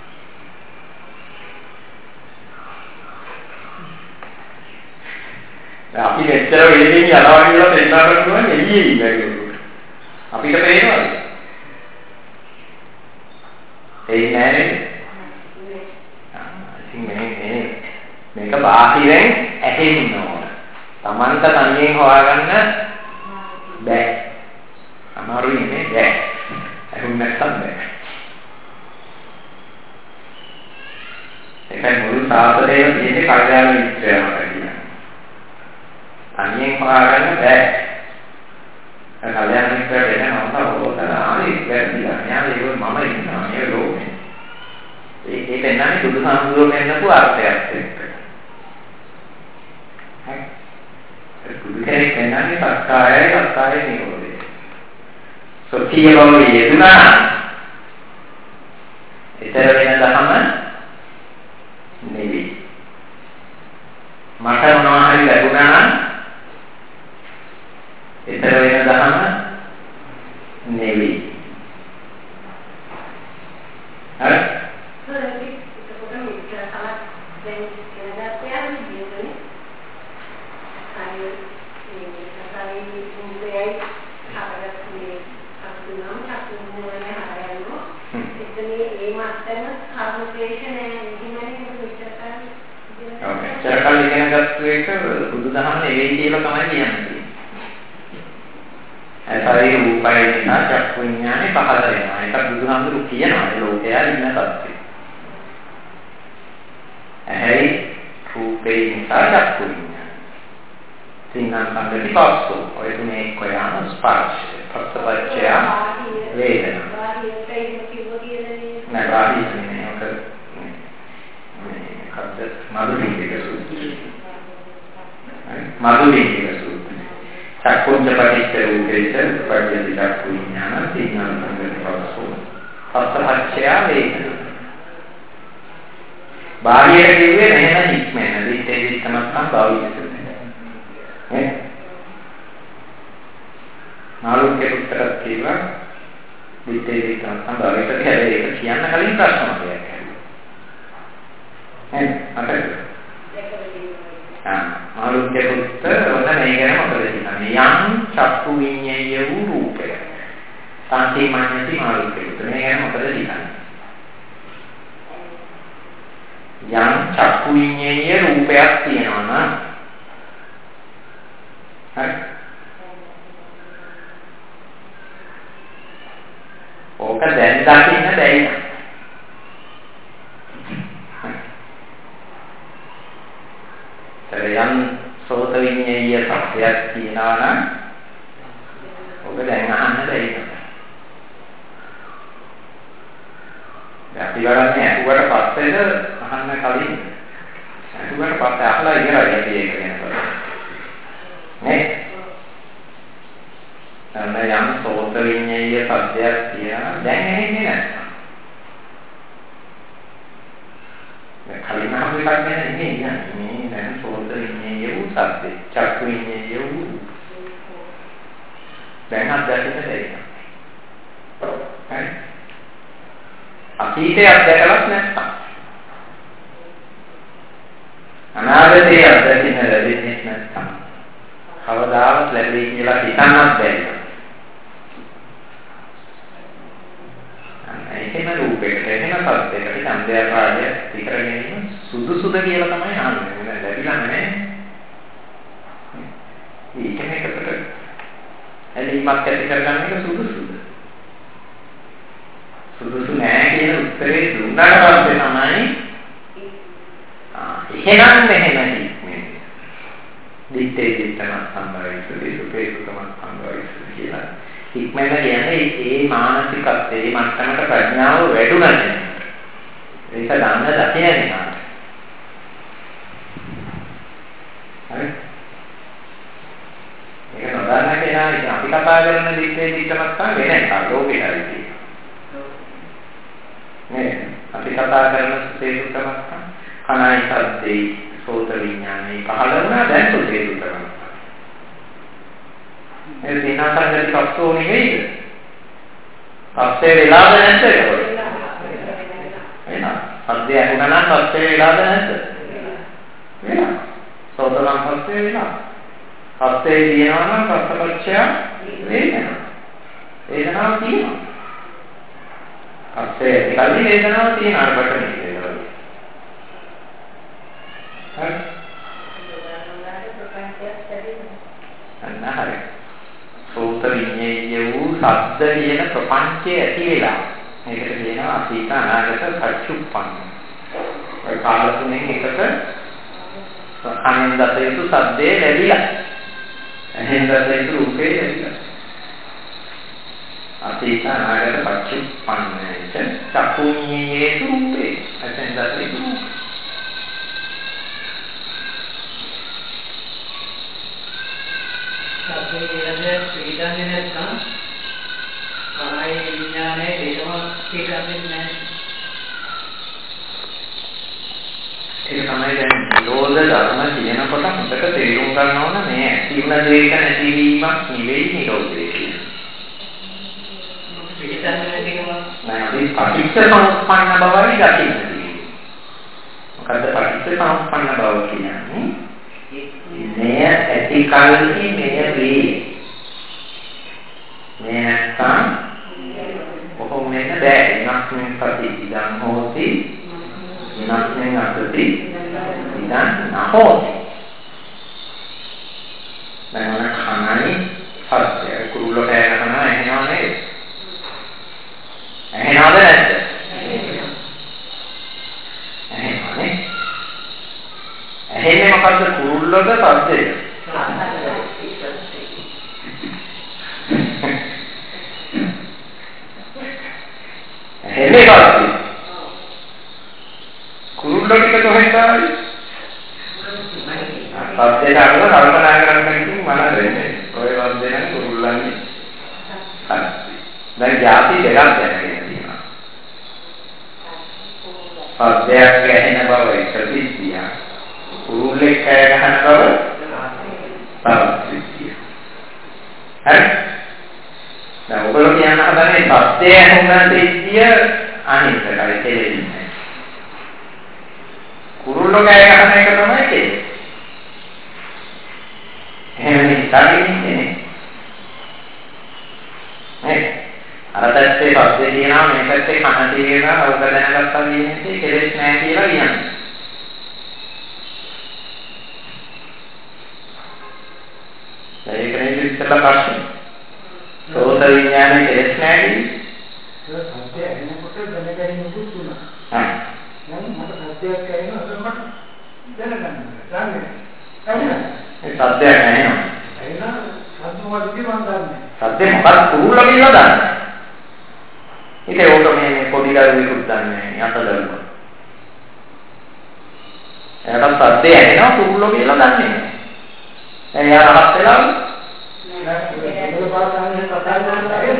Speaker 1: අපි මෙච්චර වෙලෙකින් යනවා කියලා තේරුම් ගන්න එළියේ ඉන්නේ. අපිට පේනවද? ඒ නෑනේ. ඉතින් මේ මේ මේක බාහිරෙන් ඇහෙන්න ඕන. Tamanta තනියෙන් හොයාගන්න බෑ. අමාරුයි නේ බෑ. අහුන් නැත්තම් බෑ. ඒකයි මුළු සාසනයේම තියෙන කල්යාණ මිත්‍රයම කියලා. තනියෙන් හොයාගන්න බෑ. කල්යාණ මිත්‍රය වෙනවම ඕතන ආලි වැරදිලා. මෙයා ඒක මම ඉන්නවා මේ ලෝකේ. ඒ ඒක නන්නේ බුදුහාමුදුරුවෝ කියනකෝ අර්ථයක් එක්ක. හරි. බුදු කෙනෙක් කියන්නේ සත්‍යයයි සත්‍යය නිරෝධය. සත්‍ය බව යෙදුනා. ඊතර වෙන දහම නෙවි. මට මොනවා හරි ලැබුණා නම් ඊතර වෙන දහම නෙවි. හරි. චරකල් ඉගෙන ගත්ත එක බුදුදහම නෙවෙයි කියලා තමයි කියන්නේ. ඇසයි රූපයි නිසා චක්කු විඥානේ පහළ වෙනවා. ඒක බුදුහාමුදුරු කියනවා ලෝකයා ඉන්න තත්ත්වය. ඇයි රූපේ නිසා චක්කු විඥාන. සිංහන් සංගති පස්සෝ. ඔය තුනේ කොයාම ස්පර්ශය. පස්සපච්චය වේදනා. නෑ රාහිනේ ඔක මේ කද්ද මధుරික සූත්‍රය. මధుරික සූත්‍රය. චක්කුංච පටිච්ච රූපේච උපපජ්ජති චක්කු විඥාන සිංහන් සංගති පස්සෝ. පස්සපච්චය වේදනා. බාහිර කිව්වේ මෙහෙම හික්මෙන දිත්තේ දිත්තමත්නම් භාවිතද ඈ නාලුකේ උත්තරත් කියවා දිත්තේ දිත්තමත්නම් භාවිතද කියලා ඒක කියන්න කලින් ප්‍රශ්න වගේක් ඈ අතට ආ නාලුකේ උත්තර වල මේ ගැන මොකද කියන්නේ යම් චක්කු විඤ්ඤාය වූ රූපය සාන්තිමානති නාලුකේ උත්තර මේ ගැන මොකද කියන්නේ යම් චක්කු විඤ්ඤාණීය රූපයක් තියෙනවා නම් හරි ඕක දැන් දකින්න බැරි නම් යම් සෝත විඤ්ඤාණීය සත්‍යයක් තියෙනවා නම් ඕක දැන් අහන්න බැරි නම් අපි ගන්නේ අහුවට පස්සේද අහන්න කලින් අහුවට පස්සේ අහලා ඉවරයි අපි ඒක ගැන කරන්නේ නේ අන්න යම් සෝත විඤ්ඤාණීය සත්‍යයක් තියෙනවා දැන් ඇහෙන්නේ නැත්නම් මේ කලින් අහපු එකක් ගැන නෙමෙයි මේ දැන් සෝත විඤ්ඤාණීය වූ සත්‍ය චක්කු විඤ්ඤාණීය වූ දැන් අත්දැකීම දෙන්න හරි අතීතයේ අත්දැකලත් නැත්නම් අනාගතයේ අත්දැකීම ලැබෙන්නේ නැත්නම් කවදාවත් ලැබෙයි කියලා හිතන්නත් බැහැ. ඒකේම රූපයකට එහෙම සත්‍යයකට සම්දේශාරය විතර ගැනීම සුදුසුද කියලා තමයි අහන්නේ. ලැබිලා නැහැ. ඒකම එකට එළිමත් ඇති කරගන්න එක සුදුසුද? සුදුසු නෑ කියන උත්තරේ දුන්නාට පස්සේ තමයි ආ එහෙනම් මෙහෙම හික්මේ දිත්තේ දිත්තම සම්බරයිසුදී සුපේ සුතම සම්බරයිසු කියලා හික්මෙන් කියන්නේ ඒ මානසිකත්වයේ මට්ටමට ප්‍රඥාව වැඩුණා කියන ඒක දන්න දකින්නේ නැහැ හරි ඒක නොදන්න කෙනා ඉතින් අපි කතා කරන දිත්තේ දිත්තමත් තමයි වෙන එකක් ලෝකේ හරි නේ අපි කතා කරන සේතුකමක් කණයි සද්දේ සෝත විඥානේ පහළ වුණා දැන් සේතුකමක් ඒ දිනාසංගති පස්සෝ නෙවෙයිද පස්සේ වෙලාද නැද්ද ඒක එහෙනම් සද්දේ ඇහුණා නම් පස්සේ වෙලාද නැද්ද වෙලා සෝතනම් පස්සේ වෙලා පස්සේ දිනනවා නම් පස්සපච්චය වේදනා වේදනාව තියෙනවා අපේ කල්ලි වේදනාව තියෙන අරකට නෙවෙයි. හරි. අන්නහරි. සෝත විඤ්ඤාය වූ ශබ්ද කියන ප්‍රපංචය ඇති වෙලා. මේකට කියනවා අතීත අනාගත පච්චුප්පන්න. ඒ කාල තුනෙන් එකක කනෙන් දත යුතු ශබ්දේ ලැබිලා. එහෙන් දත යුතු රූපේ ලැබිලා. අතීත අනාගත පච්චුප්පන්නේච චක්කුඤ්ඤේ රූපේ අතෙන් දැක්කේ රූප සබ්බේ කියන්නේ පිළිගන්නේ නැත්නම් කමයි විඥානේ ඒකම පිළිගන්නේ නැහැ ඒක තමයි දැන් නිරෝධ ධර්ම කියනකොට අපිට තේරුම් ගන්න ඕන මේ ඇති වුණ දෙයක නැතිවීමක් නෙවෙයි නිරෝධය කියන්නේ නැති පටිච්ච සමුප්පන්න බවයි දකින්නේ. මොකද පටිච්ච සමුප්පන්න බව කියන්නේ මෙය ඇති කල්හි මෙය වේ. මෙය නැත්නම් කොහොම වෙන්න බෑ. ඉනස්මින් පටි ඉදන් හෝති. ඉනස්මින් අසති ඉදන් නහෝති. දැන් කනයි සත්‍ය කුරුල්ලෝ කෑ ගහනවා ඇහෙනව නේද? ඇහෙනවද නැද්ද? ඇහෙනවනේ. ඇහෙන්නේ මොකද්ද කුරුල්ලෝද සද්දේද? ඇහෙන්නේ සද්දේ. කුරුල්ලෝ ටික කොහෙන්ද ආවේ? සද්දේට අනුව කල්පනා කරන්න කිව්ව මනස වෙන්නේ. ඔය වද්දේ නම් කුරුල්ලන්නේ. හරි. දැන් ಜಾති දෙකක් දැනගෙන තියෙනවා. සද්දයක් ඇහෙන බව එක සිද්ධිය. කුරුල්ලෙක් කෑ ගහන බව තව සිද්ධිය. හරි. දැන් ඔයගොල්ලෝ කියන්න හදන්නේ සද්දය ඇහුණා සිද්ධිය අනිත්‍යයි කෙලෙන්නේ. කුරුල්ලෝ කෑ ගහන එක තමයි කෙලෙන්නේ. එහෙනම් ඉතින් නේ අර පැත්තේ පස්සේ කියනවා මේ පැත්තේ කන තියෙනවා අවක දැනගත්තා කියන්නේ කෙලෙස් නැහැ කියලා කියන්නේ. ඒක නේ ඉස්සෙල්ලා ප්‍රශ්නේ. සෝත විඥානේ කෙලෙස් නැහැ කියන්නේ. ඒක සත්‍ය එනකොට දැනගන්න දුන්නා. හා. නම් මට සත්‍යයක් කියනවා මට දැනගන්න. ගන්නේ. ඒ සත්‍යයක් නැහැ නෝ. එහෙනම් සත්‍යවලදී මම දන්නේ. සත්‍ය මොකක්ද කුරුල්ලා කියලා දන්නේ. ඉතින් ඕක මේ පොඩි දරුවෙකුත් දන්නේ නැහැ. එයාට සත්‍ය ඇහෙනවා කුරුල්ලෝ කියලා දන්නේ නැහැ. දැන් එයා රහත් වෙලා නේද පාසාවෙන් කතා කරනවා ඈ.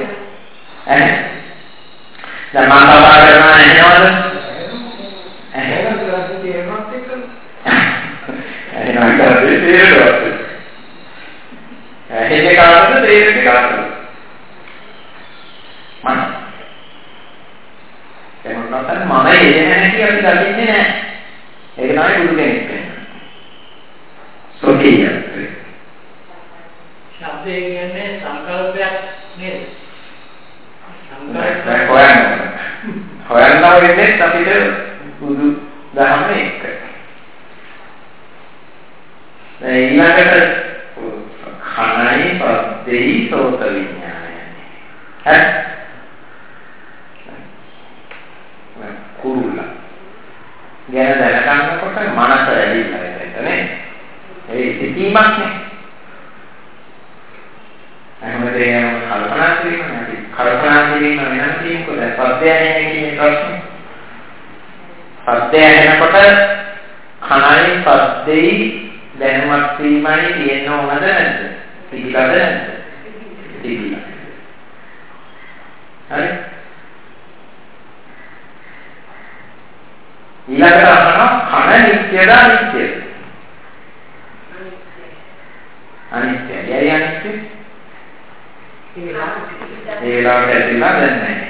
Speaker 1: දැන් මම කතා කරනවා ඇහෙනවද? ඇහෙනවා කියලා තේරෙන්නත් එක්ක. ඇහෙනවා කියලා තේරෙන්නවත්. ඇහෙන්නේ කාටද තේරෙන්නේ කාටද? මම එහෙනම් නැත්නම් මම එන්නේ නැහැ කියලා අපි දකින්නේ නැහැ. ඒක තමයි බුදු කෙනෙක් කියන්නේ. සෝකිය.
Speaker 2: ශබ්දය කියන්නේ සංකල්පයක් නේද?
Speaker 1: සංකල්පයක් හොයන්න. හොයන්න වෙන්නේ අපිට බුදු දහම එක්ක. ඒ ඊළඟට කනයි පස්දෙයි සෝත විඥානය. හරි. කුරුල්ලා. ගැන දැනගන්නකොට මනස ඇවිල්ලා ඒක නේ. ඒ සිතීමක් නේ. එහෙනම් කල්පනා කිරීම නැති. කල්පනා කිරීම වෙනම තියෙනකොට පස්දය ඇහෙන කියන ප්‍රශ්නේ. පස්දය ඇහෙනකොට කනයි පස්දෙයි දැනුමක් වීමයි තියෙන්න ඕනද නැද්ද? පිළිගද නැද්ද? පිළිගද. හරි. ඊළඟට අහනවා කන නිත්‍යද අනිත්‍යද? අනිත්‍යයි. යයි අනිත්‍ය? ඒ වෙලාවට ඇතිලා දැන් නැහැ.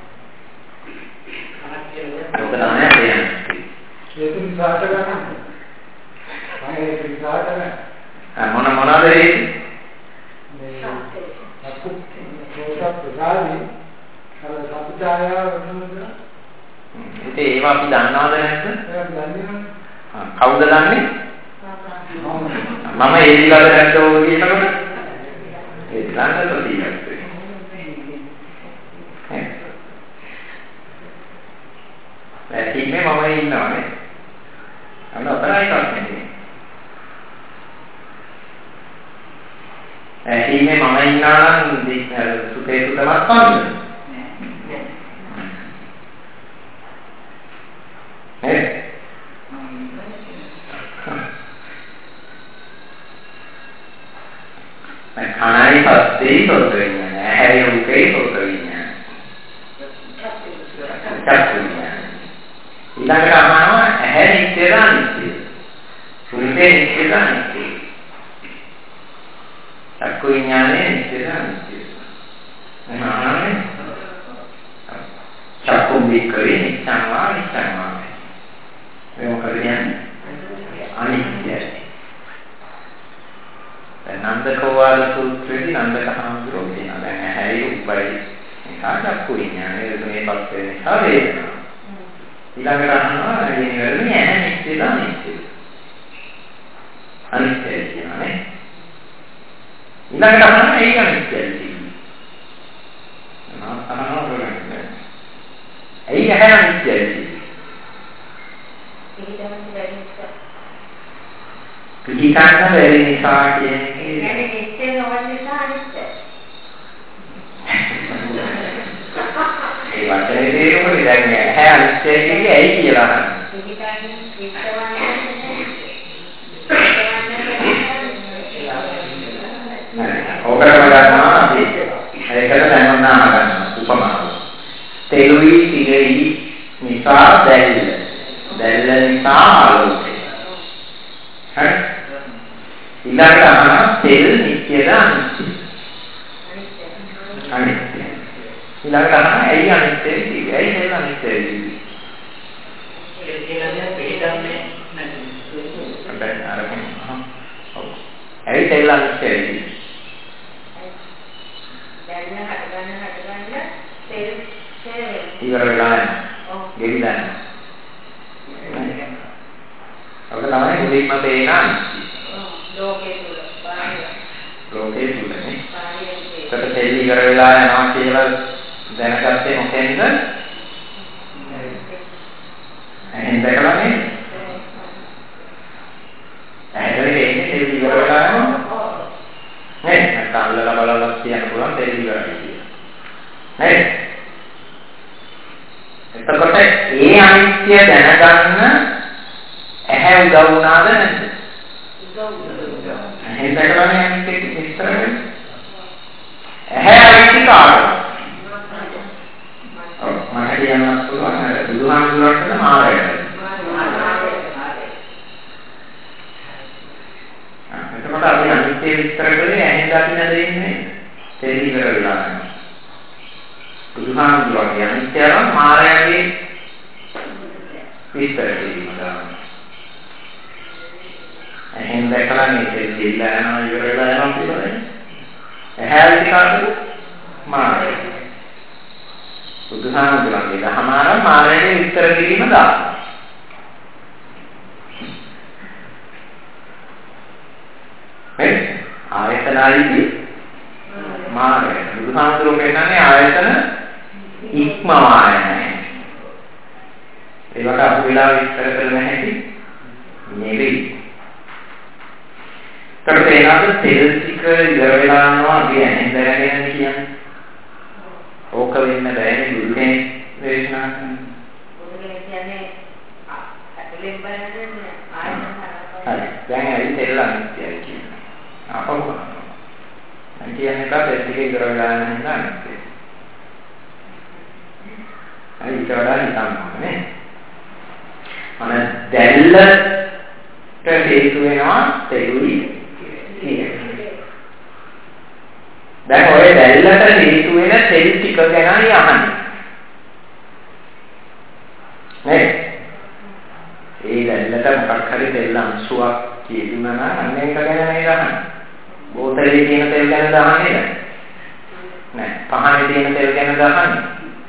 Speaker 1: ඔක තමයි කියන්නේ.
Speaker 2: ඒක විසාට ගන්න. ඒක විසාට ගන්න.
Speaker 1: මොන මොනවාද ඒ?
Speaker 2: මේ අකුත් පොසත් ප්‍රසාරි අර සත්‍යය වෙනවද?
Speaker 1: ඉතින් ඒවා අපි දන්නවද නැද්ද?
Speaker 2: ඒක දන්නේ.
Speaker 1: ආ කවුද දන්නේ? මම ඒ විලාද නැද්ද ඔය කියනකොට? ඒ ළඟට තියෙන්නේ. ඒ ඉන්නේ මම ඉන්නවනේ. අන්න අපරායි කන්නේ. ඒ ඉන්නේ මම ඉන්නවා නම් සුතේ සුතමත් පාන්නේ. නේ? मैं खाना ही फंसते ही सोच रही हैं है उनके ही सोच रही हैं चक्कु इलाका कहाँ है नित्य नित्य उनके नित्य नित्य चक्कु ज्ञाने नित्य नित्य महाने चक्कु बिकरी नित्यांगा नित्यांगा वे मुखर्जियाँ अनित्य नंदकवाद सूत्रेදී නන්දක හාමුදුරුවෝ කියනවා දැන් ඇහැයි උපයි කාටක්කු විඥානය මේ පස්සේ නිසා වේදනා ඊළඟට අහනවා මේ වෙන්නේ ඇහැ නිත්‍යද අනිත්‍යද අනිත්‍යයි කියනනේ ඊළඟට අහනවා ඒක අනිත්‍යයි නෙවෙයි ඇහැ අනිත්‍යයි. පිළිගන්න බැරි නිසා කියන්නේ
Speaker 3: يعني නිත්‍ය නොවන නිසා අනිත්‍යයි.
Speaker 1: ඒ වචනේ තේරුම දැන් ඇහැ අනිත්‍යයි කියන්නේ ඇයි කියලා අහන්නේ.
Speaker 3: පිළිගන්න විශ්වාසය
Speaker 1: ඕකට බලනවා අපි ඒකට දැනගන්න ආගන්න උපමාව. තෙලුයි තිරෙයි නිසා දැල්ල. දැල්ල නිසා ආලෝකය. හරි? ඊළඟට අහන තෙල් නිත්‍යද අනිත්‍යද? අනිත්‍ය. ඊළඟට අහන ඇයි අනිත්‍යද කිව්වේ? ඇයි තෙල් අනිත්‍යද කිව්වේ?
Speaker 4: ඒ කියන්නේ පිළිගන්නේ නැහැ.
Speaker 1: දැන් අරගෙන ඔව්. ඇයි තෙල් අනිත්‍යද කිව්වේ?
Speaker 3: දැන් හට ගන්න හට ගන්න තෙල්
Speaker 1: ඉවර වෙලා යනවා. ගෙවිලා යනවා. ඔක තමයි මුලින්ම තේරෙන
Speaker 3: ලෝකේ තුල බාහිර
Speaker 1: ලෝකේ තුලනේ.
Speaker 3: බාහිර
Speaker 1: ඒකට තෙල් ඉවර වෙලා යනවා කියලා දැනගත්තේ මොකෙන්ද? එහෙන් දැකලානේ. ඇහැට එන්නේ තෙල් ඉවර වෙලා යනවා. නේ නැත්නම් අල්ලලා බලලා කියන්න පුළුවන් තෙල් ඉවරයි කියලා. නේ එතකොට ඒ අනිත්‍ය දැනගන්න ඇහැ උදව් වුණාද නැද්ද? උදව් වුණා. ඇහැ දැකලානේ අනිත්‍ය විස්තර වෙන්නේ. ඇහැ අනිත්‍ය කාටද? ඔව් මට කියන්න පුළුවන් අර බුදුහාමුදුරන්ට මාරයට. එතකොට අපි අනිත්‍ය විස්තර කරේ ඇහෙන් දකින්න දෙන්නේ තෙල් ඉවර වෙලා යනවා. බුදුහාමුදුරන්ගේ අනිත්‍යව මායාවේ විස්තර කිරීමයි. එහෙන් දැකලා මේ තෙල් දිලා යනවා ඉවර වෙලා යනවා කියන්නේ. ඇහැ විකාරද මායාව. බුදුහාමුදුරන්ගේ දහමාර මායාවේ විස්තර කිරීම දානවා. මේ ආයතනයි මායාව. බුදුහාමුදුරන්ගේ කියන්නේ ආයතන ඉක්මවා යන්නේ. ඒකට අපි වෙලා විස්තර කරන්න හැටි නෙවෙයි. ඒකට එනවාද තෙල් ටික ඉවර වෙලා යනවා කියන්නේ දැනගෙන කියන්නේ. ඕක වෙන්න බෑනේ බුදුනේ දේශනා කරන්නේ.
Speaker 3: බුදුනේ කියන්නේ අතලින් බලන්නේ ආයතන
Speaker 1: හරි. දැන් ඇයි තෙල් අනිත්‍යයි කියන්නේ. අපව කරනවා. දැන් කියන්නේ කා තෙල් ටික ඉවර වෙලා යන නිසා අනිත්‍යයි. අයි ඊට වඩා හිතන්න නේ. අන දැල්ලට හේතු වෙනවා තෙලුයි කියන්නේ. දැන් ඔය දැල්ලට හේතු වෙන තෙල් ටික ගැනයි අහන්නේ. නේ? ඒ දැල්ලට මොකක් හරි තෙල් අංශුවක් කියදුනා නම් අන්න ඒක ගැන නේද අහන්නේ. බෝතලේ තියෙන තෙල් ගැනද අහන්නේ නෑ. පහනේ තියෙන තෙල් ගැනද අහන්නේ.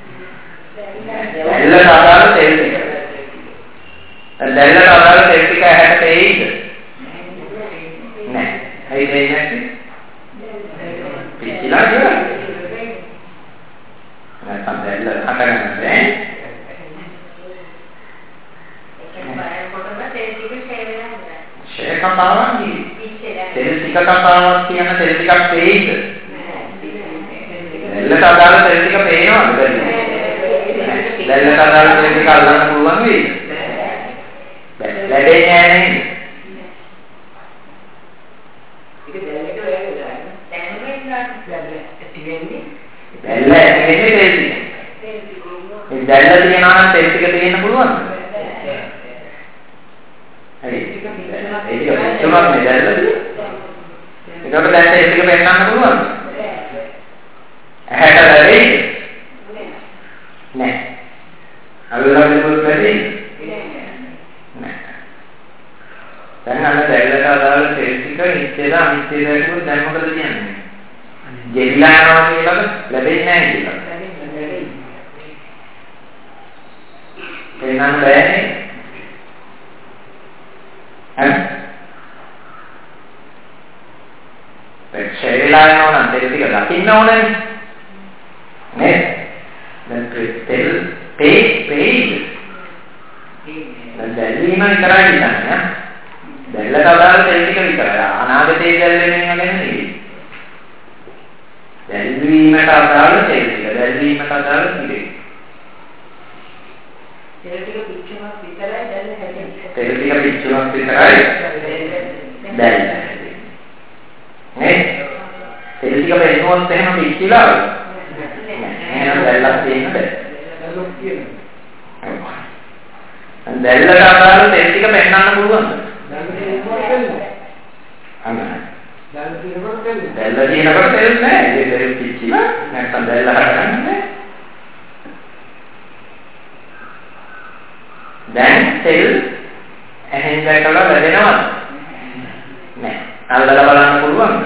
Speaker 1: දැල්ලට අදාළ තෙල් ටික. දැල්ලට අදාළ තෙල් ටික ඇහැට තේයිද? නෑ. ඇයි තේන්නේ නැත්තේ? පිටිලා කියලා. නැත්නම් දැල්ල හටගන්න බෑ. ෂේ කතාවක් නෙවෙයි. තෙල් ටික කතාවක් කියන තෙල් ටිකක් තේයිද? දැල්ලට අදාළ තෙල් ටික පේනවද බැලුවොත්? දැල්ලට අදාළ තෙල් ටික අල්ලන්න පුළුවන් වෙයිද? ලැබෙන්නේ නැහැ නේද?
Speaker 4: ඒක දැල්ලට වෙන්නේ
Speaker 1: දැල්ල ඇති වෙන්නේ තෙල් ටික. මේ දැල්ල තියනවා නම් තෙල් ටික තියෙන්න පුළුවන්ද? හරි. ඒක පිටුමක් නේ දැල්ලද? ඒකට දැන් තෙල් ටික පෙන්නන්න පුළුවන්ද? ඇහැට ලැබෙයිද? නෑ. අල්ලලා දෙන්නත් බැරි. නෑ. දැන් අන්න දැල්ලට අදාළ තෙල් ටික නිත්‍යද අනිත්‍යද කියනකොට දැන් මොකද කියන්නේ? ගෙවිලා යනවා කියලාද ලැබෙන්නේ නැහැ කියලා. එනනම් බෑනේ. හරි. දැන් ෂේලා යනවා නම් තෙල් ටික දකින්න ඕනේ. නේද? දැන් තෙල් පේ පේයිද? දැන් දැල්වීම විතරයි හිතන්නේ. දැල්ලට අදාළ තෙල් ටික විතරයි. අනාගතයේ දැල්වෙන්නේ ගැන නෙවෙයි. දැල්වීමට අදාළ තෙල් ටික, දැල්වීමට අදාළ ඉරේ.
Speaker 3: තෙල් ටික පිච්චුමක් විතරයි දැල්ල හැදෙන්නේ.
Speaker 1: තෙල් ටික පිච්චුමක් විතරයි දැල්ල. නේ? තෙල් ටික වෙනවොත් එහෙම පිච්චිලාද? එහෙනම් දැල්ලක් තියෙනද?
Speaker 2: දැල්ලක් තියෙනවා.
Speaker 1: දැල්ලට අදාළ තෙල් ටික පෙන්වන්න පුළුවන්ද?
Speaker 2: දැල්ල තියෙනකොට තෙල් නැහැ.
Speaker 1: අන්න.
Speaker 2: දැල්ල තියෙනකොට තෙල් නැහැ.
Speaker 1: දැල්ල තියෙනකොට තෙල් නැහැ. ඒ තෙල් පිච්චිලා නැත්තම් දැල්ල හරගන්නේ. දැන් තෙල් ඇහෙන් දැකලා ලැබෙනවද? නැහැ. අල්ලලා බලන්න පුළුවන්ද?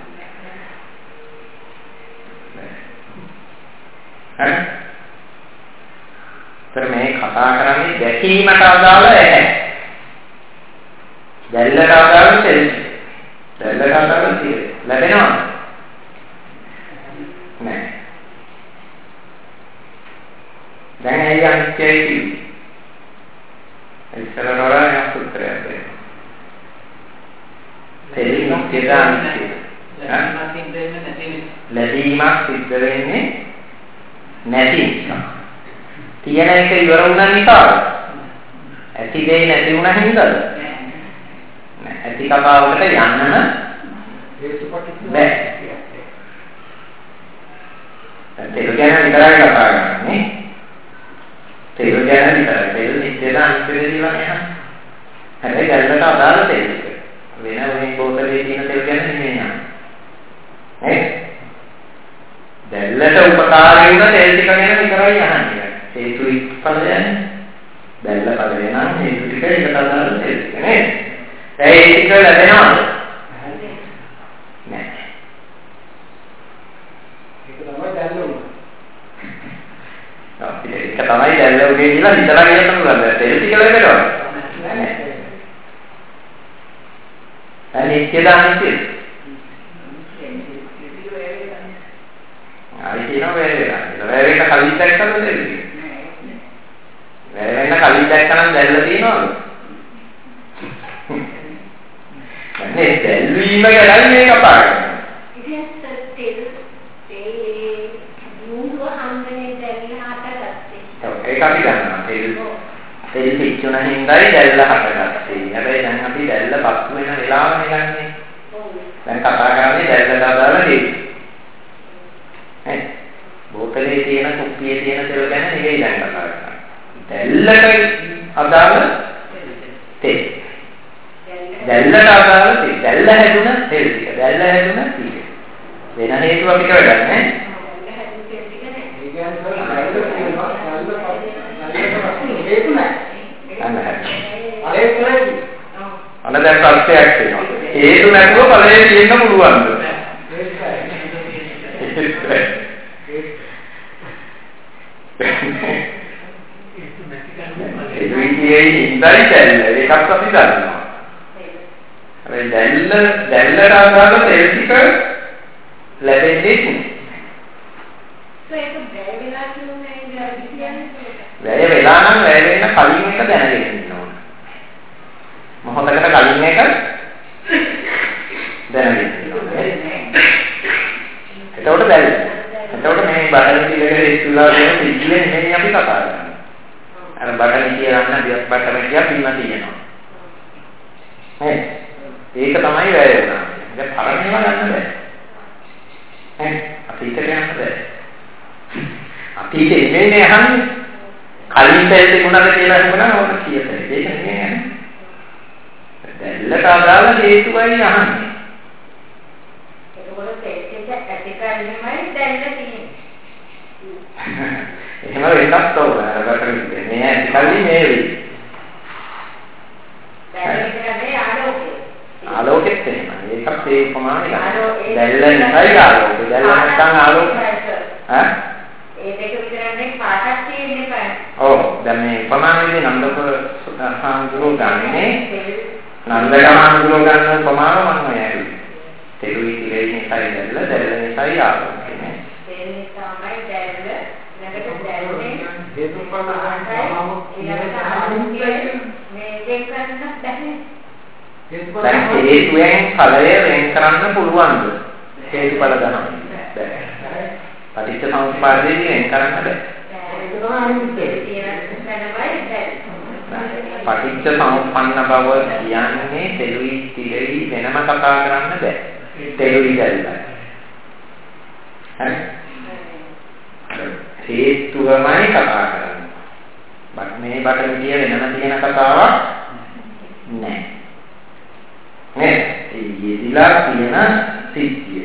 Speaker 1: හරි. තර මේ කතා කරන්නේ දැකීමට අදාළ ඇහැ. දැල්ලට අදාළ තෙල්. දැල්ලට අදාළ තෙල් ලැබෙනවද? නැහැ. දැන් ඇයි අනිත්‍යයි කිව්වේ? ඉස්සර නෝරා යම් සූත්‍රයක් දෙනවා. තෙලින් කියදාන්නේ. ලැබීමක් සිද්ධ වෙන්නේ නැති නිසා. තියෙන එක ඉවර වුණා නිසාද? ඇති දෙය නැති වුණා හින්දාද? නෑ. ඇති කතාවකට යන්නම බැහැ. ඒක ගැන විතරයි කතා කරන්නේ. තේරු ගැන විතරයි. තේරු නිත්‍යද අනිත්‍යද කියලා නෑ. හැබැයි ගැල්ලට අදාළ තේරු. වෙන මේ බෝතලේ තියෙන තේරු ගැන නෙමෙයි නෑ. නේ? දැල්ලට උපකාරී වුණ තේල් ටික ගැන විතරයි අහන්නේ. හේතුයි පදයන් දැල්ල පදේ නම් හේතු ටික එකට අදාළ තේල් ටික නේද? ඒ ටික ලැබෙනවද? නෑ.
Speaker 2: ඒක තමයි දැල්ල උනේ.
Speaker 1: ඒක තමයි දැල්ල උනේ කියලා හිතලා කියන්න පුළුවන්. තෙල් ටික ලැබෙනවා. නෑ. අනිත්‍යද අනිත්‍යද? ආයි කියනවා වැය වෙලා. වැය වෙන්න කලින් දැක්කම තෙල් ටික. වැය වෙන්න කලින් දැක්කනම් දැල්ල තියෙනවද? මේ දැල්වීම ගැන මේ කතා කරන්නේ.
Speaker 3: ඉතින් තෙල් තෙල් නූල් හම්බෙන්නේ දැල්ල හටගත්තේ.
Speaker 1: ඔව් ඒක අපි දන්නවා. තෙල් තෙල් පිච්චුන හින්දායි දැල්ල හටගත්තේ. හැබැයි දැන් අපි දැල්ල පත්තු වෙන වෙලාවනේ ගන්නෙ. ඔව්. දැන් කතා කරන්නේ දැල්ලට අදාළ දේ. ඈ බෝතලේ තියෙන කුප්පියේ තියෙන තෙල් ගැන නෙවෙයි දැන් කතා කරන්නේ. දැල්ලට අදාළ තෙල්. දැල්ලට අදාළ තෙල්. දැල්ල හැදුන තෙල් ටික. දැල්ල හැදුන ටික. වෙන හේතු අපි කරගන්නේ ඈ. අන්න දැන් ප්‍රශ්නයක් තියෙනවා. හේතු නැතුව ඵලයේ තියෙන්න පුළුවන්ද? ඒ විදිහේ ඉඳයි දැල්ල එකක් අපි ගන්නවා. හැබැයි දැල්ල දැල්ලට අදාළ තෙල් ටික ලැබෙන්නේ
Speaker 3: ඒක බැහැ වෙලා කියන්නේ
Speaker 1: වැය වෙලා නම් වැය වෙන්න කලින් එක දැනගෙන ඉන්න ඕන. මොහොතකට කලින් එක දැනගෙන ඉන්න ඕන. එතකොට බැලු. එතකොට මේ බඩන පිළිවෙල ඉස්සුලා දෙන පිළිවෙල නෙමෙයි අපි කතා කරන්නේ. අර බඩන කියලා නම් දියස් බඩන කියලා පින්න තියෙනවා. හරි. ඒක තමයි වැය වෙනවා. ඒක තරණයව ගන්න බෑ. හරි. අතීතයට යන්න බෑ. අතීතේ ඉන්නේ අහන්නේ කලින් තෙල් තිබුණාද කියලා හිතනවා ඕක කියතේ. ඒක නෙමෙයි යන්නේ. දැල්ලට අදාළ හේතුවයි අහන්නේ.
Speaker 3: ඒකවල තෙල් එක ඇති කරගෙනමයි දැල්ල තියෙන්නේ.
Speaker 1: එහෙම වෙන්නත් ඕන. අර කරන්නේ මේ ඇති කලින් මේ වෙයි.
Speaker 3: දැල්ල කියන්නේ ආලෝකය.
Speaker 1: ආලෝකෙත් එහෙමයි. ඒකත් ඒ ප්‍රමාණය. දැල්ල නිසායි ආලෝකය. දැල්ල නැත්නම් ආලෝකය. ඈ
Speaker 3: ඒ දෙක විතරනේ පාටක් තියෙන්නේ බෑ.
Speaker 1: ඔව් දැන් මේ ප්‍රමාණයේදී නන්දක සාහඳුරෝ ගන්නේ නන්දගමඳුරෝ ගන්න ප්‍රමාණය මම යයි. තෙරුයි තිරේ නිසායි දැල්ල දැල්ල නිසායි ආලෝකය නේ.
Speaker 3: ඒ නිසාමයි දැල්ල නැගට දැල්ලේ
Speaker 2: හේතුඵල ධර්ම
Speaker 3: මේ දෙක කරන්න බැහැ.
Speaker 1: දැන් හේතුයෙන් ඵලය වෙන් කරන්න පුළුවන්ද? හේතුඵල ධර්ම. බැහැ. පටිච්ච සමුප්පාදයෙන් වෙන් කරන්න බැහැ. පටිච්ච සමුප්පන්න බව කියන්නේ තෙලුයි තිරෙයි වෙනම කතා කරන්න බෑ. තෙලුයි දැල්ලා. හරි. හේතුවමයි කතා කරන්නේ. බත් මේ බටන් කිය වෙනම තියෙන කතාවක් නෑ. නේ ඒ යෙදිලා තියෙන සිද්ධිය.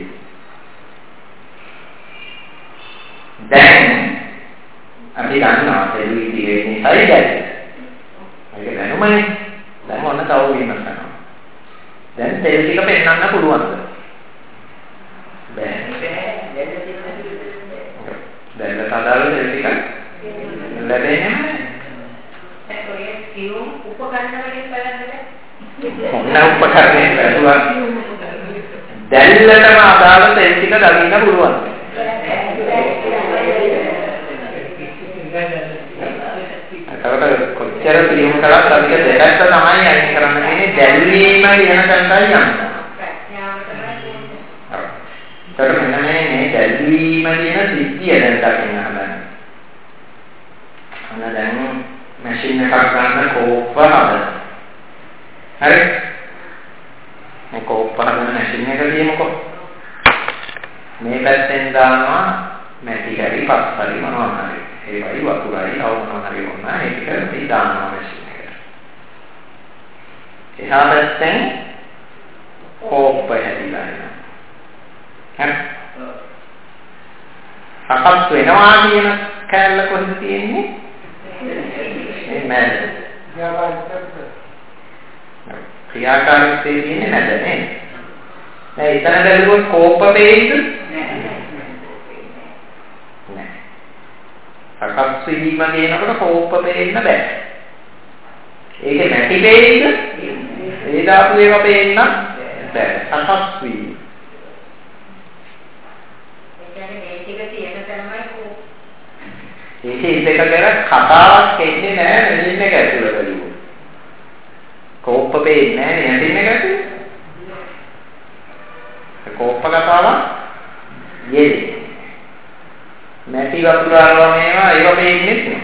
Speaker 1: දැන් අපි ගන්නවා තෙලුයි තිරෙයි නිසායි දැල්ලා. ඒක දැනුමනේ. දැන් ඔන්න තව වීමක් කරනවා. දැන් තෙල් ටික පෙන්වන්න පුළුවන්ද? බැහැ. දැන් සාදාල තෙල් ටික ලැබෙන්නේ නැහැ.
Speaker 3: ඒක ඔය සියුම් උපකරණ වලින් බලන්නද?
Speaker 1: ඔන්න උපකරණේ බැලුවා. දැල්ලටම අදාළ තෙල් ටික දකින්න පුළුවන්. කොච්චර පියුම් කළත් අපිට දෙකක් තමයි අයින් කරන්න තියෙන්නේ දැල්වීම කියන තැනටයි යන්න. ප්‍රඥාවට තමයි. මෙන්න මේ දැල්වීම කියන සිද්ධිය දැන් දකින්න හදන්නේ. අන්න දැන් මැෂින් එකක් ගන්න කෝප්ප හදන්න. හරි. මේ කෝප්ප හදන මැෂින් එක තියමුකෝ. මේ පැත්තෙන් දානවා මැටි හරි පස් හරි මොනවා හරි. ඒ වයි වතුරයි අවුනම හරි වුණා ඒක ඉතින් දානවා මැෂින් එකට. එහා පැත්තෙන් කෝප්ප හැදිලා එනවා. හරි. සකස් වෙනවා කියන කැලල කොහෙද තියෙන්නේ? මේ මැද. ක්‍රියාකාරීත්වයේ තියෙන්නේ මැද නේ. දැන් ඉතන බැලුවොත් කෝප්ප වේද? සකස් වීම කියනකොට කෝප්ප පේන්න බෑ. ඒකේ නැති වේද? ඒ දාපු ඒවා පේන්න බෑ. සකස් වීම.
Speaker 3: ඒ කියන්නේ මේ ටික තියෙන තරමයි කෝප්ප.
Speaker 1: ඒකේ ඉතක කර කතාවක් එන්නේ නෑ මෙලින් එක ඇතුළට බලුවොත්. කෝප්ප පේන්නේ නෑ නැතින එක ඇතුළේ. කෝප්ප කතාවක් යෙදේ. නැති වතුරාවා මේවා ඒව පේන්නේ නැහැ.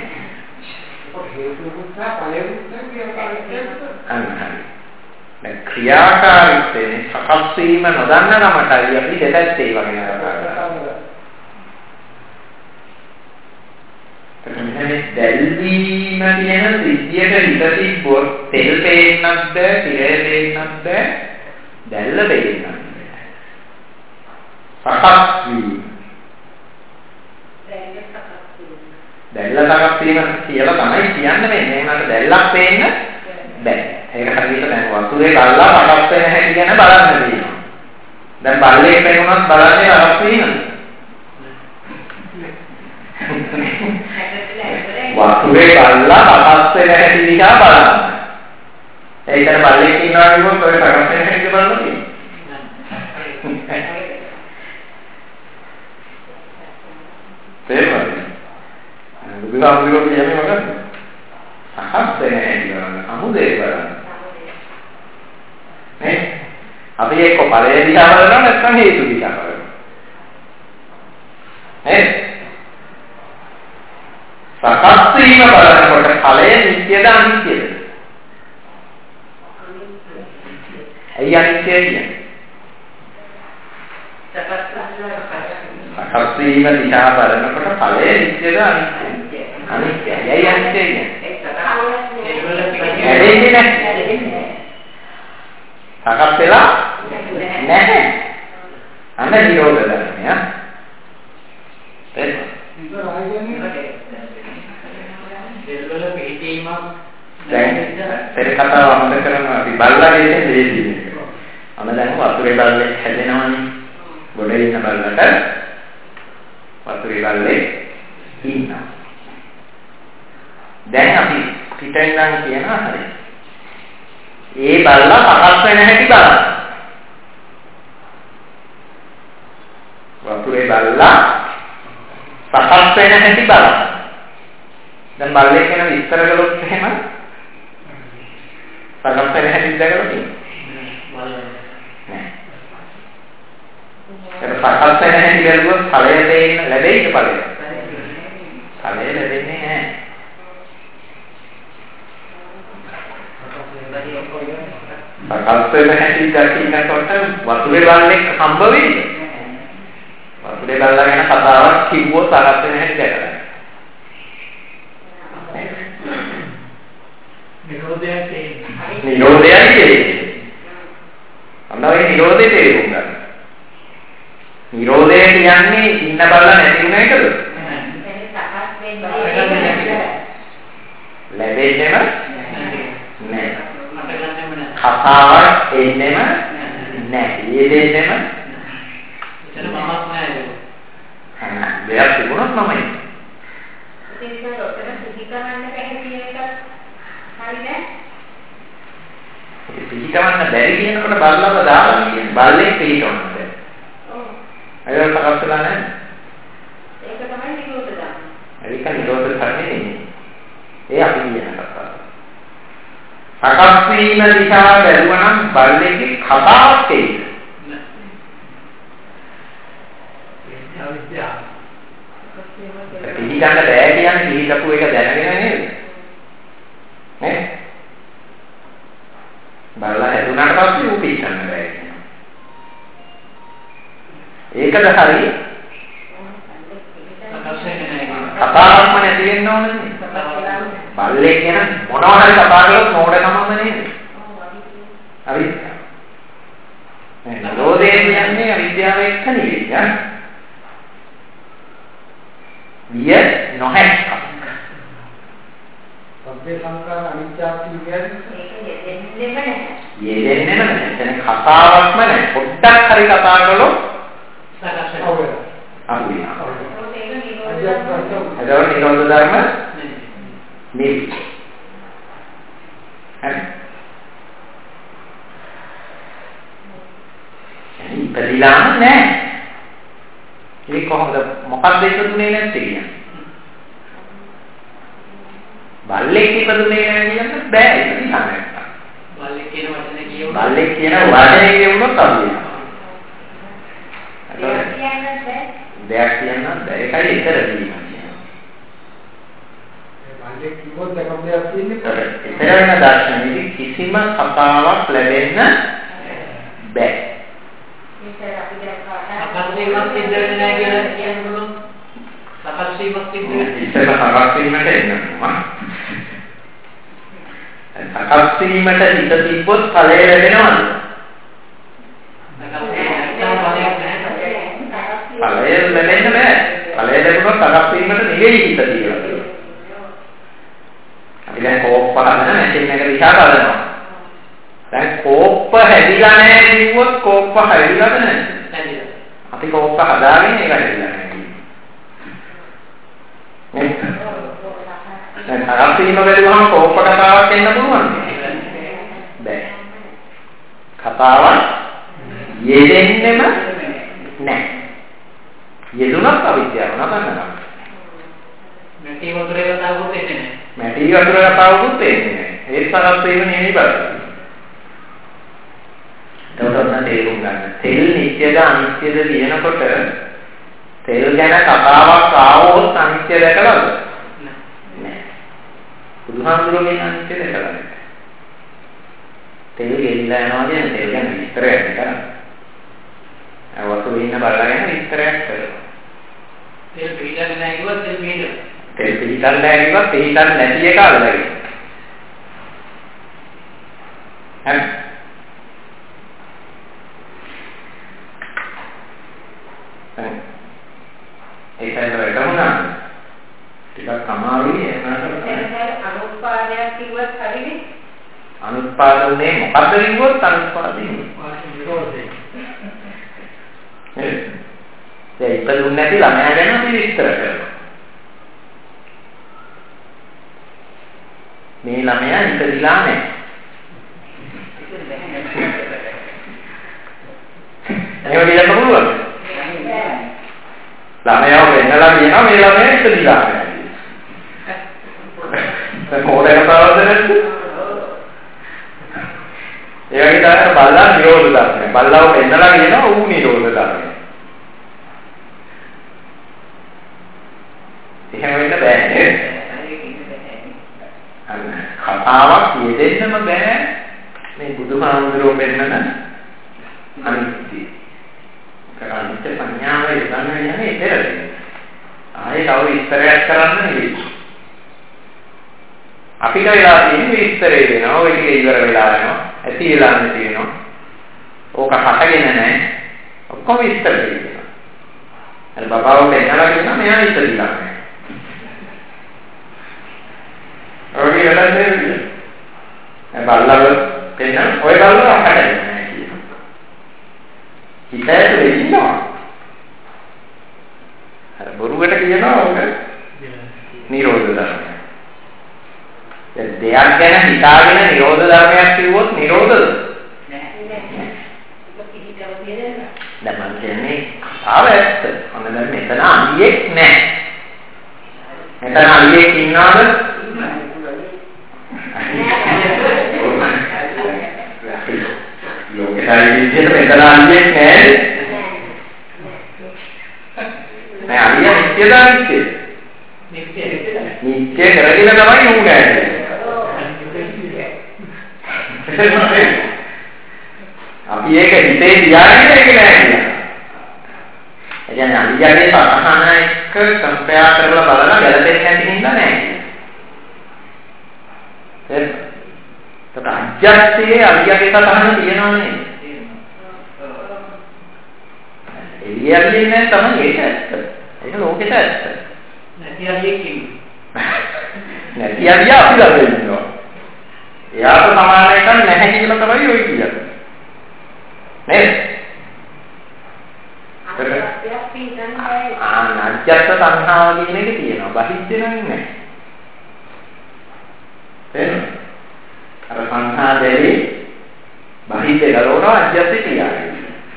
Speaker 1: දැන් ක්‍රියාකාරීත්වයේ සකස් වීම නොදන්න නමටයි අපි දෙපැත්තේ වගේ කතා කරන්නේ. එතන දැල්වීම කියන සිද්ධියට හිත තිබ්බොත් තෙල් පේන්නත් බෑ, තිරය පේන්නත් බෑ, දැල්ල පේන්නත් බෑ. සකස් වීම දැල්ල සකස් වීම කියලා තමයි කියන්නේ මේ මේකට දැල්ලක් පේන්න බෑ. ඒක හරියට දැන් වතුරේ ගල්ලා සකස් වෙන හැටි ගැන බලන්න තියෙනවා. දැන් බල්ලේ පේනොත් බලන්නේ සකස් වීමද? වතුරේ ගල්ලා සකස් වෙන හැටි දිහා බලන්න. ඒකට බල්ලෙක් ඉන්නවා කියනකොට ඔය සකස් වෙන හැටි බලන්න තියෙනවා. තේරුණාද? බුදුහාමුදුරුවෝ කියන්නේ මොකක්ද? සකස් වෙන හැටි බලන්න, අමුදේ බලන්න. නේ? අපි එක්ක ඵලය දිහා බලනවා නැත්නම් හේතු දිහා බලනවා. නේ? සකස් වීම බලනකොට ඵලය නිත්‍යද අනිත්‍යද? ඇයි අනිත්‍ය කියන්නේ? සකස් වීම දිහා බලනකොට ඵලය නිත්‍යද අනිත්‍යද? අනිත්‍යයි. ඇයි අනිත්‍ය කියන්නේ? ඇලෙන්නේ නැහැ. සකස් වෙලා නැහැ. අන්න නිරෝධ ධර්මය. ඒක දෙල්වල පිටිීමක් දැන් පෙර කතාව අමතක කරනවා අපි බල්ලාගේ දෙන්නේ. අම දැන් වතුරේ බල්ලෙක් හැදෙනවනේ. ගොඩේ ඉන්න බල්ලට වතුරේ බල්ලෙක් ඉන්නවා. දැන් අපි පිටින් නම් කියනවා හරි. ඒ බල්ලා සකස් වෙන හැටි බලන්න. වතුරේ බල්ලා සකස් වෙන හැටි බලන්න. දැන් බල්ලෙක් වෙන විස්තර කළොත් එහෙම සකස් වෙන හැටි දැකලා තියෙනවා. නෑ. ඒක සකස් වෙන හැටි බැලුවොත් ඵලය දෙන්න ලැබෙයිද ඵලය? ඵලය ලැබෙන්නේ නෑ. සකස් වෙන හැටි දැකිනකොට වතුරේ බල්ලෙක් හම්බ වෙයිද? වතුරේ බල්ලා ගැන කතාවක් කිව්වොත් සකස් වෙන හැටි දැකලා.
Speaker 4: නිරෝධයක් තියෙනවා.
Speaker 1: නිරෝධයක් තියෙනවා. අන්නෝයි නිරෝධය තේරුම් ගන්න. නිරෝධය කියන්නේ ඉන්න බලලා නැති වෙන එකද? ලැබෙන්නේම නැහැ. කතාවක් එන්නෙම නැහැ. ඊදෙන්නෙම
Speaker 4: එතන මමක් නැහැ.
Speaker 1: හා දෙයක් තිබුණොත් මමයි.
Speaker 3: ඉතින් ඒක ඔතන සිහි කරන්න බැහැ කියන එක හරිද?
Speaker 1: ඒ පිළිගන්න බැරි කියනකොට බල්ලව දාලා කියන්නේ බල්ලෙක් පිළිගන්න බැහැ.
Speaker 3: ඔව්.
Speaker 1: අයවල් කරස්සලා නැහැ.
Speaker 3: ඒක තමයි නිරෝධ දාන.
Speaker 1: ඒක නිරෝධ කරන්නේ නෙමෙයි. ඒ අපි කියන කතාව. සකස් වීම දිහා බැලුවා නම් බල්ලෙක්ගේ කතාවක් තියෙයි. පිළිගන්න බෑ කියන්නේ පිළිගපු එක දැනගෙන නේද? නේ? බලලා හැදුනාට පස්සේ ඌ පිළිගන්න බෑ කියනවා. ඒකද හරි? කතාවක්ම නැති වෙන්න ඕනේ. බල්ලෙක් ගැන මොනවා හරි කතා කළොත් නෝඩකමම නේද? හරි. මේ නිරෝධය කියන්නේ අවිද්‍යාව එක්ක නෙවෙයි. විය නොහැක්ක.
Speaker 2: සබ්බේ සංඛාර අනිත්‍ය කියන්නේ
Speaker 3: ඒක යෙදෙන්නෙම නැහැ.
Speaker 1: යෙදෙන්නෙම නැහැ. එතන කතාවක්ම නැහැ. පොඩ්ඩක් හරි කතා කළොත්
Speaker 4: සකස්
Speaker 2: ඔව්.
Speaker 1: අපි
Speaker 3: ඒක නිරෝධ
Speaker 1: එතකොට නිරෝධ ධර්ම නෙවෙයි. හරි. ඉපදිලාම නැහැ. ඒක කොහොමද මොකක්ද ඉපදුනේ නැත්තේ කියන්නේ? බල්ලෙක් ඉපදුනේ නැහැ කියන්න බෑ ඉපදිලා නැත්තම්.
Speaker 4: බල්ලෙක් කියන වචනේ කියවුවා.
Speaker 1: බල්ලෙක් කියන වචනේ කියවුනොත් අපි
Speaker 3: දෙයක් කියන්න බෑ.
Speaker 1: දෙයක් කියන්න බෑ. ඒකයි ඉතර දීම කියන්නේ.
Speaker 2: බල්ලෙක් කිව්වොත් එකම දෙයක් තියෙන්නේ.
Speaker 1: ඉතරන දර්ශනයේදී කිසිම කතාවක් ලැබෙන්න බෑ.
Speaker 3: ඒක අපි දැක්කා.
Speaker 4: සකස් වීමක් සිද්ධ වෙන්නේ නැහැ කියලා කියන්න පුළුවන්. සකස් වීමක් සිද්ධ වෙන්නේ.
Speaker 1: ඉතල සකස් වීමට එන්නවා. සකස් වීමට හිත තිබ්බොත් ඵලය ලැබෙනවද?
Speaker 4: සකස් වීම නැත්නම් ඵලයක් නැහැ.
Speaker 1: ඵලය ලැබෙන්න බෑ. ඵලය ලැබුණොත් සකස් වීමට නෙවෙයි හිත තියෙන්නේ. අපි දැන් කෝප්ප හදන මැෂින් එක දිහා බලනවා. දැන් කෝප්ප හැදිලා නැහැ කිව්වොත් කෝප්ප හැදිලාද නැද්ද?
Speaker 4: හැදිලා.
Speaker 1: අපි කෝප්ප හදාගෙන ඒක හැදිලා නැහැ. දැන් සකස් වීම බැලුවම කෝප්ප කතාවක් එන්න පුළුවන්ද? බෑ. කතාවක් යෙදෙන්නෙම නැහැ. යෙදුනත් අවිද්‍යාව නතනවා.
Speaker 4: නැති වතුරේ කතාවකුත් එන්නේ නැහැ.
Speaker 1: මැටි වතුර කතාවකුත් එන්නේ නැහැ. ඒ සකස් වීම නෙමෙයි බලන්න. ඒකට තේරුම් ගන්න. තෙල් නිත්‍යද අනිත්‍යද කියනකොට තෙල් ගැන කතාවක් ආවොත් අනිත්‍ය දැකලාද? නෑ. බුදුහාමුදුරුවෝ කියන අනිත්‍ය දැකලා නැහැ. තෙල් ගෙලිලා යනවා කියන්නේ තෙල් ගැන විස්තරයක් කරන්නේ. ඒ වතුරේ ඉන්න බලලා ගැන විස්තරයක් කරනවා.
Speaker 4: තෙල් පිළිගන්නේ නැහැ කිව්වොත් තෙල් පිළිගන්න.
Speaker 1: තෙල් පිළිගන්නේ නැහැ කිව්වොත් පිළිගන්නේ නැති එක අල්ලගෙන. හරි. ඒකයි වැටුණා. ටිකක් අමාරුයි එනකට.
Speaker 3: අනුත්පාදයක් කිව්වත් හරිනේ.
Speaker 1: අනුත්පාදනේ මොකද්ද කිව්වොත් අනුත්පාදිනේ.
Speaker 2: නිරෝධය.
Speaker 1: ඒ ඉපදුන්නේ නැති ළමයා ගැන අපි විස්තර කරනවා. මේ ළමයා ඉපදිලා නැහැ. එහෙම කියන්න පුළුවන්ද? ළමයා වෙන්නලා කියනවා මේ ළමයා ඉපදිලා නැහැ. දැන් මොඩේ කතාවද නැද්ද? ඒ වගේ තමයි බල්ලා නිරෝධ ධර්මය. බල්ලාව පෙන්නලා කියනවා ඌ නිරෝධ ධර්මය. එහෙම වෙන්න බෑ නේද? කතාවක් යෙදෙන්නම බෑ මේ බුදුහාමුදුරුවෝ පෙන්නන අනිත්‍ය. අනිත්‍ය සංඥාව යොදන්න යන්නේ ඒතරද? ආයේ තව විස්තරයක් කරන්න නෙවෙයි. අපිට වෙලා තියෙන විස්තරේ වෙනවා. ඔය ටික ඉවර වෙලා යනවා. ඇති වෙලා නැතිනවා. ඕක හටගෙන නැහැ. ඔක්කොම විස්තර දෙනවා. අර බබාව පෙන්නලා කියනවා මෙයා ඉස්සෙල්ලා නැහැ. ඔය වැඩක් නෙවෙයි. ඒ බල්ලව පෙන්නන ඔය බල්ලව හටගෙන නැහැ කියනවා. හිතට වෙන්නවා. අර බොරුවට කියනවා ඔක නිරෝධ ධර්මය. දැන් දෙයක් ගැන හිතාගෙන නිරෝධ ධර්මයක් කිව්වොත් නිරෝධද? නෑ. දැන් මම කියන්නේ කතාව ඇත්ත. මොන දැන් මෙතන අලියෙක් නෑ. මෙතන අලියෙක් ඉන්නවද? ලෝකෙයි විදිහට මෙතන අලියෙක් නෑ. නෑ අලිය නිත්‍යද නිත්‍ය? නිත්‍ය නිත්‍ය කරගෙන තමයි නුඹන්නේ. අපි ඒක හිතේ තියාගෙන ඒක නෑ කියන්නේ. ඒ කියන්නේ අලියගේ සතහන එක්ක කම්පයා කරලා බලලා ගැලපෙන්නේ නැති හින්දා නෑ කියන්නේ. ඒක අජ්ජත්යේ අලියගේ සතහන තියෙනවා නේද? එළියන්නේ නෑ තමයි ඒක ඇත්ත. ඒක ලෝකෙට ඇත්ත. නැති අලියෙක් ඉන්නේ. නැති අලිය අපි ළඟ ඉන්නවා. එයාට සමාන එකක් නැහැ කියලා තමයි ඔය කියන්නේ. නේද? ආ නැජ්ජත් සංහාව කියන එක තියෙනවා. බහිද්ද නම් නැහැ. එහෙනම් අර සංහා දෙවි බහිද්ද ගලවනවා අජ්ජත් තියාගෙන.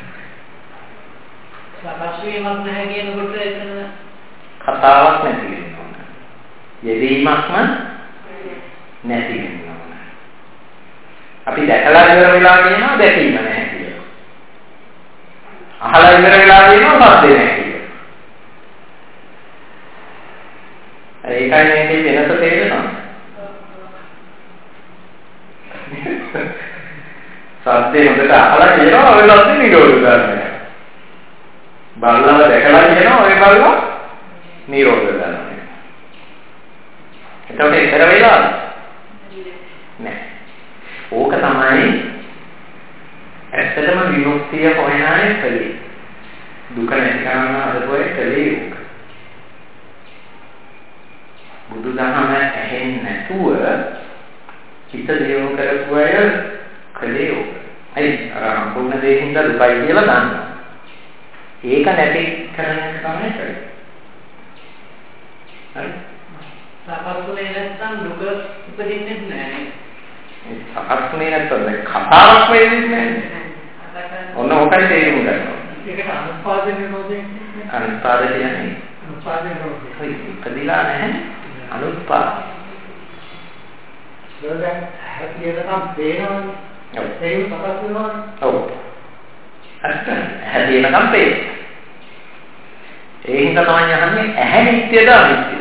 Speaker 1: සපස් වීමක් නැහැ කියනකොට එතන කතාවක් නැති වෙනවා. යෙදීමක්ම නැති වෙනවා. අපි දැකලා ඉවර වෙලා කියනවා දැකීම නැහැ කියලා. අහලා ඉවර වෙලා කියනවා සද්ද නැහැ කියලා. ඒකයි මේකේ වෙනස තේරෙනවා. සද්දේ හොඳට අහලා කියනවා ඔය සද්ද නිරෝධ ධර්මය. බල්ලව දැකලා කියනවා ඔය බල්ලව නිරෝධ ධර්මය. එතකොට ඉතර වෙලාද? නෑ. ඕක තමයි ඇත්තටම විමුක්තිය හොයන අය කලේ. දුක නැති කරන අදපොයේ කලේ ඕක. බුදුදහම ඇහෙන්නේ නැතුව චිත්ත දියුණු කරපු අය කලේ ඕක. අයි අර සම්පූර්ණ දෙයින්ද දුකයි කියලා දන්නවා. ඒක නැති කරන එක තමයි කරන්නේ. හරි? සාපස්තුනේ නැත්නම් දුක උපදින්නේ නැහැ. සාපස්තුනේ නැත්නම් කතාවක් වෙන්නේ නැහැ. ඔන්න ඔකයි තේරුම් ගන්න. ඒකට අනුපාද නිරෝධය කියන්නේ අනුපාද කියන්නේ අනුපාද නිරෝධය. හරි. කදිලා නැහැ. අනුපාද. දැන් හැදියනකම් පේනවනේ. ඔව්. ඒක සකස් වෙනවනේ. ඔව්. අත්ත හැදියනකම් පේන. ඒ හින්දා තමයි අහන්නේ ඇහැ නිත්‍යද අනිත්‍යද?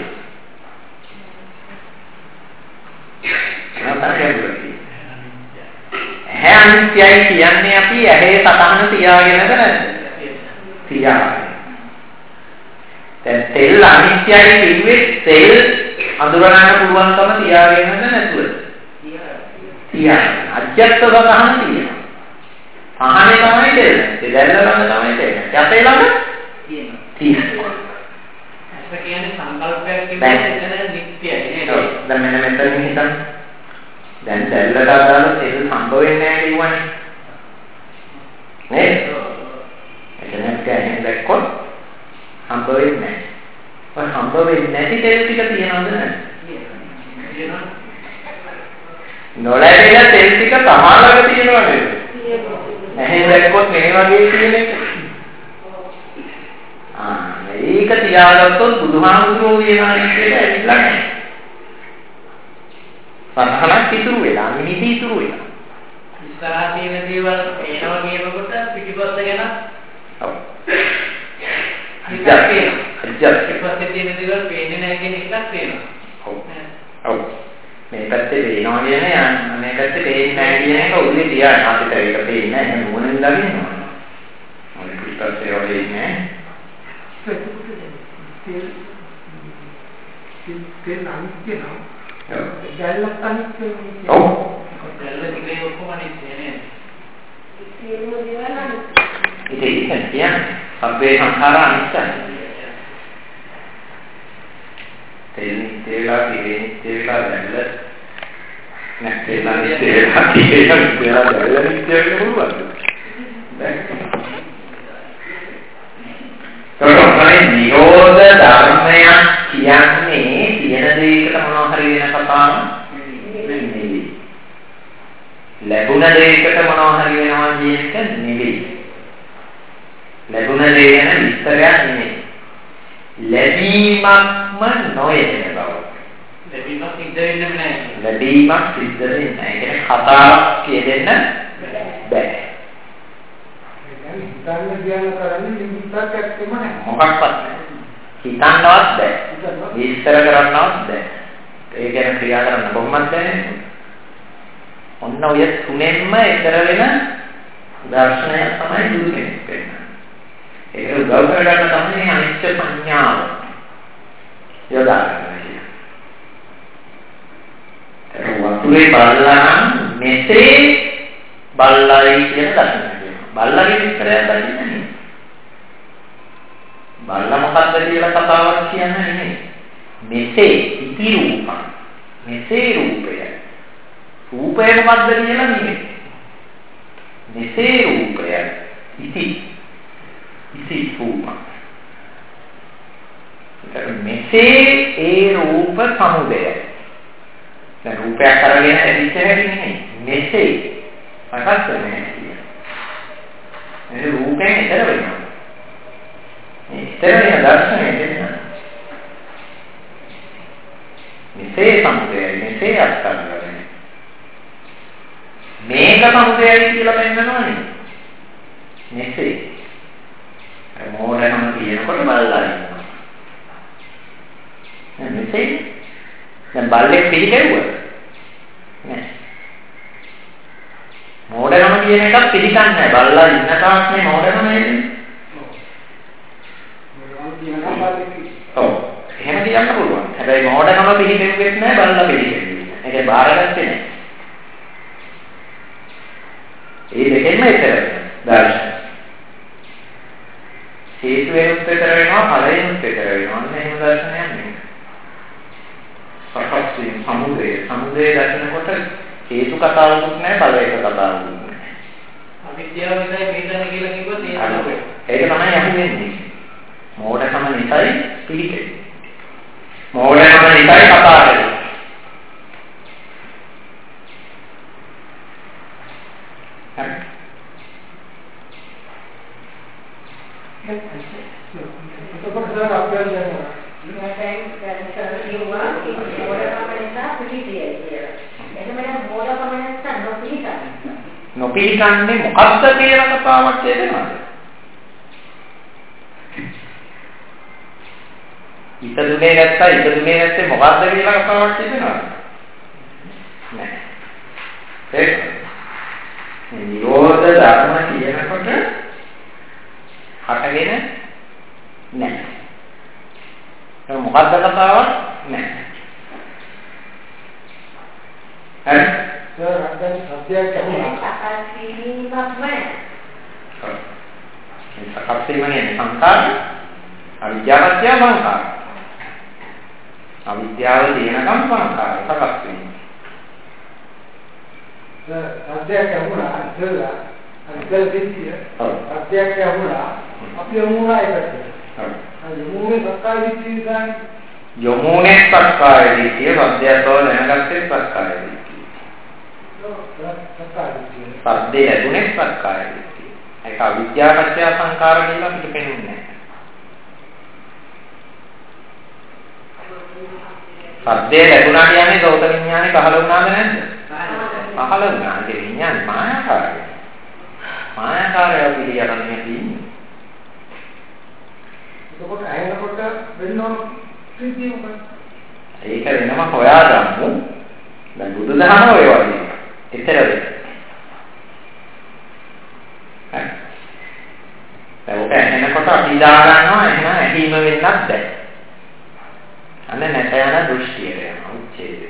Speaker 1: ඇහැ අනිත්‍යයි කියන්නේ අපි ඇහි සතහන තියාගෙනද නැද්ද? තියාගෙන. දැන් තෙල් අනිත්‍යයි කිව්වේ තෙල් අඳුරගන්න පුළුවන්කම තියාගෙනද නැතුවද? තියාගෙන. අජ්ජත් සතහන තියෙනවා. පහනේ තමයි තෙල්. තෙල් ළඟ තමයි තෙල්. යතේ ළඟ තියෙනවා. තියෙනවා. ඒක කියන්නේ සංකල්පයක් කියන්නේ එතන නිත්‍යයි නේද? දැන් මෙන්න මෙතන හිතන්න. දැන් දැල්ලට අදාළ තෙල් හම්බ වෙන්නේ නැහැ කියවනේ. නේද? එතනක් ගන්නේ දැක්කොත් හම්බ වෙන්නේ නැහැ. ඔය හම්බ වෙන්නේ නැති තෙල් ටික තියනවද නැද්ද? තියෙනවා. නොලැබෙන තෙල් ටික සමානව තියෙනව නේද? නැහැ දැක්කොත් මේ වගේ තියෙන එක. ආ මේක තියාගත්තොත් බුදුහාමුදුරුවෝ කියනවා කියලා ඇවිල්ලා නැහැ. සතහනක් ඉතුරු වෙලා නිමිති ඉතුරු වෙලා.
Speaker 4: ඉස්සරහා තියෙන දේවල් එනවා කියනකොට පිටිපස්ස ගැන
Speaker 1: ඔව්.
Speaker 4: හිතක් තියෙනවා.
Speaker 1: අජත්
Speaker 4: පිටිපස්සේ තියෙන දේවල් පේන්නේ නැහැ කියන එකක් තියෙනවා.
Speaker 1: ඔව්. ඔව්. මේ පැත්තේ පේනවා කියන්නේ යන්න මේ පැත්තේ පේන්නේ නැහැ කියන එක උදේ තියාගෙන අපිට ඒක පේන්නේ නැහැ නුවණින් දකින්නවා. මොකද පිටිපස්සේ වගේ ඉන්නේ.
Speaker 2: තේ අනිත්‍ය නෝ.
Speaker 1: ඔව්.
Speaker 2: ගැල්ලක් අනිත්‍ය.
Speaker 1: ඔව්.
Speaker 4: ගැල්ල දිගේ ඔක්කොම අනිත්‍ය නේද?
Speaker 3: සියලුම දේවල් අනිත්‍ය.
Speaker 1: ඒක කියන්නේ සබ්බේ සංඛාර අනිත්‍යයි. තේල් තේලා තේ තේලා දැල්ල නැත්නම් තේලා තේලා තේලා දැල්ල නිත්‍ය වෙන්න පුළුවන්ද? තොරතුරු නිරෝධ ධර්මයක් කියන්නේ තියෙන දෙයකට මොනවා හරි වෙන කතාවක් නෙවෙයි. ලැබුණ දෙයකට මොනවා හරි වෙනවා කියන එක නෙවෙයි. ලැබුණ දේ ගැන විස්තරයක් නෙවෙයි. ලැබීමක්ම නොයෙන බව.
Speaker 4: ලැබීමක් සිද්ධ වෙන්නේ නැහැ.
Speaker 1: ලැබීමක් සිද්ධ වෙන්නේ නැහැ. ඒ කියන්නේ කතාවක් කියදෙන්න බෑ.
Speaker 2: හිතන්න කියන කරන්නේ නිමිත්තක් ඇත්තෙම නැහැ.
Speaker 1: මොකක්වත් නැහැ. හිතන්නවත් බෑ. විස්තර කරන්නවත් බෑ. ඒ කියන්නේ ක්‍රියා කරන්න කොහොමද බෑනේ. ඔන්න ඔය තුනෙන්ම ඊතර වෙන දර්ශනය තමයි දුන්නේ වෙන්නේ. ඒක උදව් කරගන්න තමයි අනිත්‍ය සංඥාව. යොදාගන්න කියන්නේ. ඒ වතුරේ බලලා මෙසේ බල්ලයි කියන දර්ශනය. බල්ලගේ විස්තරයක් දකින්නේ නැහැ. බල්ලා මොකක්ද කියලා කතාවක් කියන්නේ නෙමෙයි. මෙසේ ඉති රූප. මෙසේ රූපය. රූපය මොකක්ද කියලා නෙමෙයි. මෙසේ රූපය. ඉති. ඉති රූප. මෙසේ ඒ රූප සමුදය. දැන් රූපයක් අරගෙන ඇවිත් හැටි නෙමෙයි. මෙසේ. අකත් නැහැ. ඒ රූපයෙන් ඊතර වෙනවා. ඊතර වෙන දර්ශනය දෙන්න. මෙසේ සමුදයයි මෙසේ අත්හරිනවා. මේක සමුදයයි කියලා පෙන්නනවනේ. මෙසේ. ඒ මොඩරම කියනකොට බලලා ඉන්නවා. මෙසේ දැන් බල්ලෙක් පිළිකෙව්වද? නෑ. මොඩරම කියන එකක් පිළිගන්නේ නැහැ. බල්ලා ඉන්න තාක් මේ මොඩරම එන්නේ. ඔව්. එහෙම කියන්න පුළුවන්. හැබැයි මොඩරම පිළිගෙන්නේ නැහැ බල්ලා පිළිගන්නේ. ඒක බාරගත්තේ නැහැ. ඒ දෙකෙන්ම ඉතර දර්ශන. හේතුවෙන් උත්තර වෙනවා ඵලයෙන් උත්තර වෙනවා. අන්න එහෙම දර්ශනයක් නෙමෙයි. සකස් වීම සමුදය සමුදය දකිනකොට හේතු කතාවකුත් නැහැ ඵලයක කතාවකුත් නැහැ.
Speaker 4: අවිද්‍යාව නිසායි මේතන කියලා කිව්වොත් ඒක
Speaker 1: ඒක තමයි අහුවෙන්නේ. මෝඩකම නිසායි පිළිකෙන්නේ. මෝඩකම නිසායි කතා කරන්නේ. හරි.
Speaker 2: එතකොට සර් අපිට යනවා.
Speaker 3: ඉතින් දැන් කියනවා මොඩකම නිසා පිළිතියයි කියලා. එතකොට මොඩකම නැත්නම් නොපිළිගන්නේ.
Speaker 1: නොපිළිගන්නේ මොකක්ද කියලා කතාවක් කියනවාද? ඉතදුනේ නැත්තා ඉතදුනේ නැත්තේ මොකක්ද කියලා කතාවක් කියනවාද? නෑ. ඒක නිරෝධ ධර්ම කියනකොට හටගෙන නෑ. ඒක මොකක්ද කතාවක් නෑ. හරි?
Speaker 2: සර් අද සත්‍යයක් කියනවා.
Speaker 3: සකස් වීමක්ම
Speaker 1: මේ සකස් වීමනේ සංකාර අවිද්‍යාවත්‍ය සංකාර. අවිද්‍යාව තියෙනකම් සංකාර සකස් වීම.
Speaker 2: සර් සත්‍යයක් කියනවා ඉතලා අන්තල් දෙතිය. සත්‍යයක් කියනවා අපි යමුනා එකට.
Speaker 1: හරි.
Speaker 2: යමුනේ සක්කාය දිට්ඨිය ගන්න.
Speaker 1: යමුනේ සක්කාය දිට්ඨිය සත්‍යයව දැනගත්තේ සක්කාය දිට්ඨිය. සද්දේ ඇතුලේ සක්කාය දිට්ඨිය. ඒක අවිද්‍යාවත්‍ය සංකාර කියලා අපිට පේන්නේ නැහැ. සද්දේ ලැබුණා කියන්නේ සෝත විඥානේ පහළ වුණාද නැද්ද? පහළ වුණා. ඒ විඥානේ මායාකාරයි. මායාකාරය පිළියරන්නේ තියෙන්නේ.
Speaker 2: එතකොට ඇහෙනකොට වෙනම ප්‍රීතිය මොකක්ද?
Speaker 1: ඒක වෙනම හොයාගමු. දැන් බුදුදහම ඔය වගේ. එතර වෙයි. හරි. දැන් ඔක ඇහෙනකොට අපි දා ගන්නවා එහෙනම් ඇහිම වෙන්නත් බැහැ. අන්න නැත යන දෘෂ්ටියට යනවා උච්චේදය.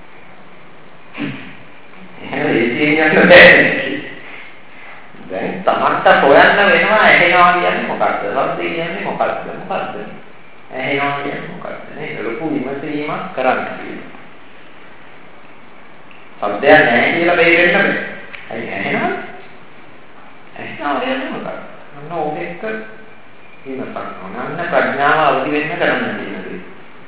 Speaker 1: එහෙනම් ඒ කියන්නේ බැහැ. දැන් තමන්ට හොයන්න වෙනවා ඇහෙනවා කියන්නේ මොකක්ද? සද්ද කියන්නේ මොකක්ද? මොකක්ද? ඇහෙනවා කියන්නේ මොකක්ද? නේද? ලොකු විමසීමක් කරන්න තියෙනවා. සද්දයක් නැහැ කියලා බේරෙන්න බෑ. ඇයි ඇහෙනවද? ඇහෙනවා කියන්නේ මොකක්ද? අන්න ඕකෙක විමසන්න ඕන. අන්න ප්‍රඥාව අවදි වෙන්න කරන්න තියෙනවා.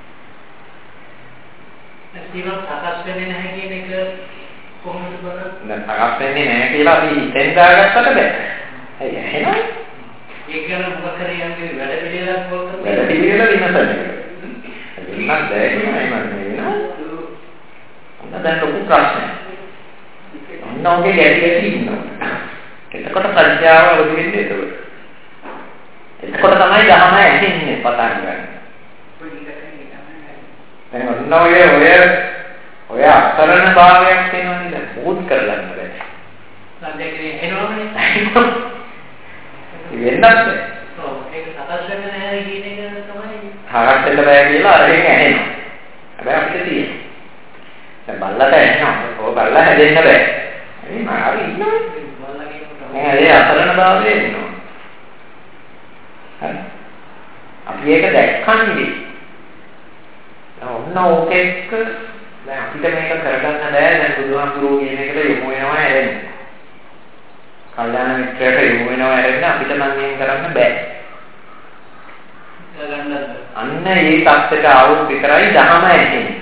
Speaker 4: ඒකම සකස් වෙන්නේ නැහැ කියන එක කොහොමද බලන්නේ?
Speaker 1: දැන් සකස් වෙන්නේ නැහැ කියලා අපි හිතෙන් දාගත්තට බෑ. ඇයි ඇහෙනවද?
Speaker 4: ඒක ගැන මොකක් කරේ යන්නේ වැඩ පිළිවෙලක් වලට
Speaker 1: වැඩ පිළිවෙල විමසන්න. එන්නත් බෑ කියනයි මම නේද? දැන් ලොකු ප්‍රශ්නයක්. ඔන්න ඔගේ ගැටි ගැටි ඉන්නවා. එතකොට ප්‍රඥාව අවදි වෙන්නේ එතකොට. එතකොට තමයි ධර්ම ඇහෙන්නේ පටන් ගන්න. දැන් ඔන්න ඔය ඔය ඔය අතරණ භාවයක් වෙනවා නේද? මොකද කරගන්න බැහැ.
Speaker 4: සද්දේ එනවනේ.
Speaker 1: ඉවෙන්නත් බැහැ.
Speaker 4: ඔව් ඒක සකස් වෙන්නේ නැහැ කියන එක තමයි.
Speaker 1: හරක් වෙන්න බෑ කියලා අරගෙන ඇහෙනවා. හැබැයි අපිට තියෙනවා. දැන් බල්ලට ඇහෙනවා. ඔය බල්ලා හැදෙන්න බෑ. එයි මාරි ඉන්නවා.
Speaker 4: බල්ලා කියනකොට
Speaker 1: නෑ ඒ අතරණ භාවයේ ඉන්නවා. හරි. අපි ඒක දැක්කන්නේ. ඔන්න ඕකෙක දැන් අපිට මේක කරගන්න බෑ. දැන් බුදුහාමුදුරුවෝ කියන එකට යොමු වෙනවා ඇරෙන්න. කල්යාණ මිත්‍රයට යොමු වෙනවා ඇරෙන්න අපිට නම් මේක කරන්න බෑ. අන්න ඒ තත්ත්වයට ආවොත් විතරයි ධහම ඇහෙන්නේ.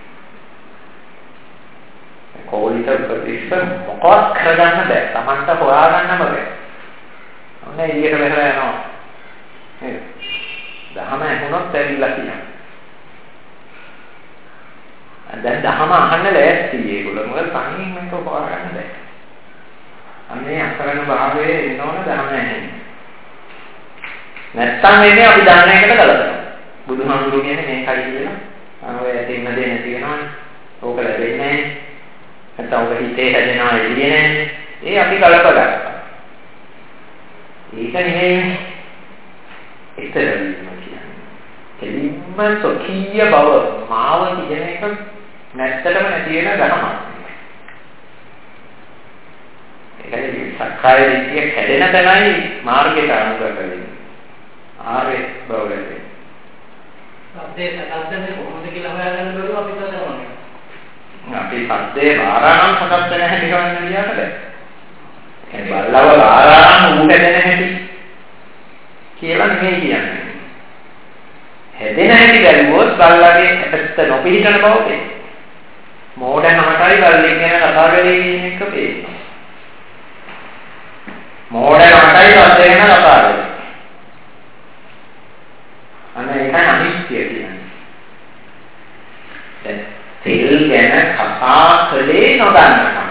Speaker 1: කෝලිත උපදේශ මොකවත් කරගන්න බෑ. Tamanta හොයාගන්නම බෑ. අන්න එළියට බහලා යනවා. නේද? ධහම ඇහුනොත් ඇවිල්ලා කියනවා. දැන් ධහම අහන්න ලෑස්ති ඒගොල්ලෝ. මොකද තනියෙන් මේක හොයාගන්න බෑ. අන්නේ අසරණ භාවයේ එනවන ධහම ඇහෙන්නේ. නැත්තම් වෙන්නේ අපි දන්න එකට කලබලයි. බුදුහාමුදුරුවෝ කියන්නේ මේකයි කියලා. ඔය ඇතින්න දෙ නැති වෙනවනේ. ඕක ලැබෙන්නේ නැහැ. නැත්තම් ඔක හිතේ හැදෙනවා එළිය නැහැ. ඒ අපි කලබල ගන්නවා. ඒක නෙමෙයි. ඒතර වීම කියන්නේ. කෙලින්ම සොකීය බව මාව කියන එක නැත්තටම නැති වෙන ධර්මයක්. ඒකයි සක්කාය දිට්ඨිය කැඩෙන තැනයි මාර්ගයට අනුගත වෙන්නේ. ආරේ බවලදී.
Speaker 4: සද්දේ සකස් වෙන්නේ කොහොමද කියලා හොයාගන්න බැරුව අපි කරනවා.
Speaker 1: අපි සද්දේ බාරානම් සකස් වෙන හැටි ගන්න ගියාට බෑ. ඒ බල්ලව බාරානම් ඌට දෙන හැටි කියලා නෙමෙයි කියන්නේ. හැදෙන හැටි බැලුවොත් බල්ලගේ ඇත්ත නොපිහිටන බව පේනවා. මෝඩනමටයි බල්ලෙක් ගැන කතා කරේ කියන එක පේනවා. මෝඩනමටයි සද්දේ ගැන කතා කරේ. අන්න ඒකයි අනිත්‍ය කියන්නේ. දැන් තෙල් ගැන කතා කළේ නොදන්නකම.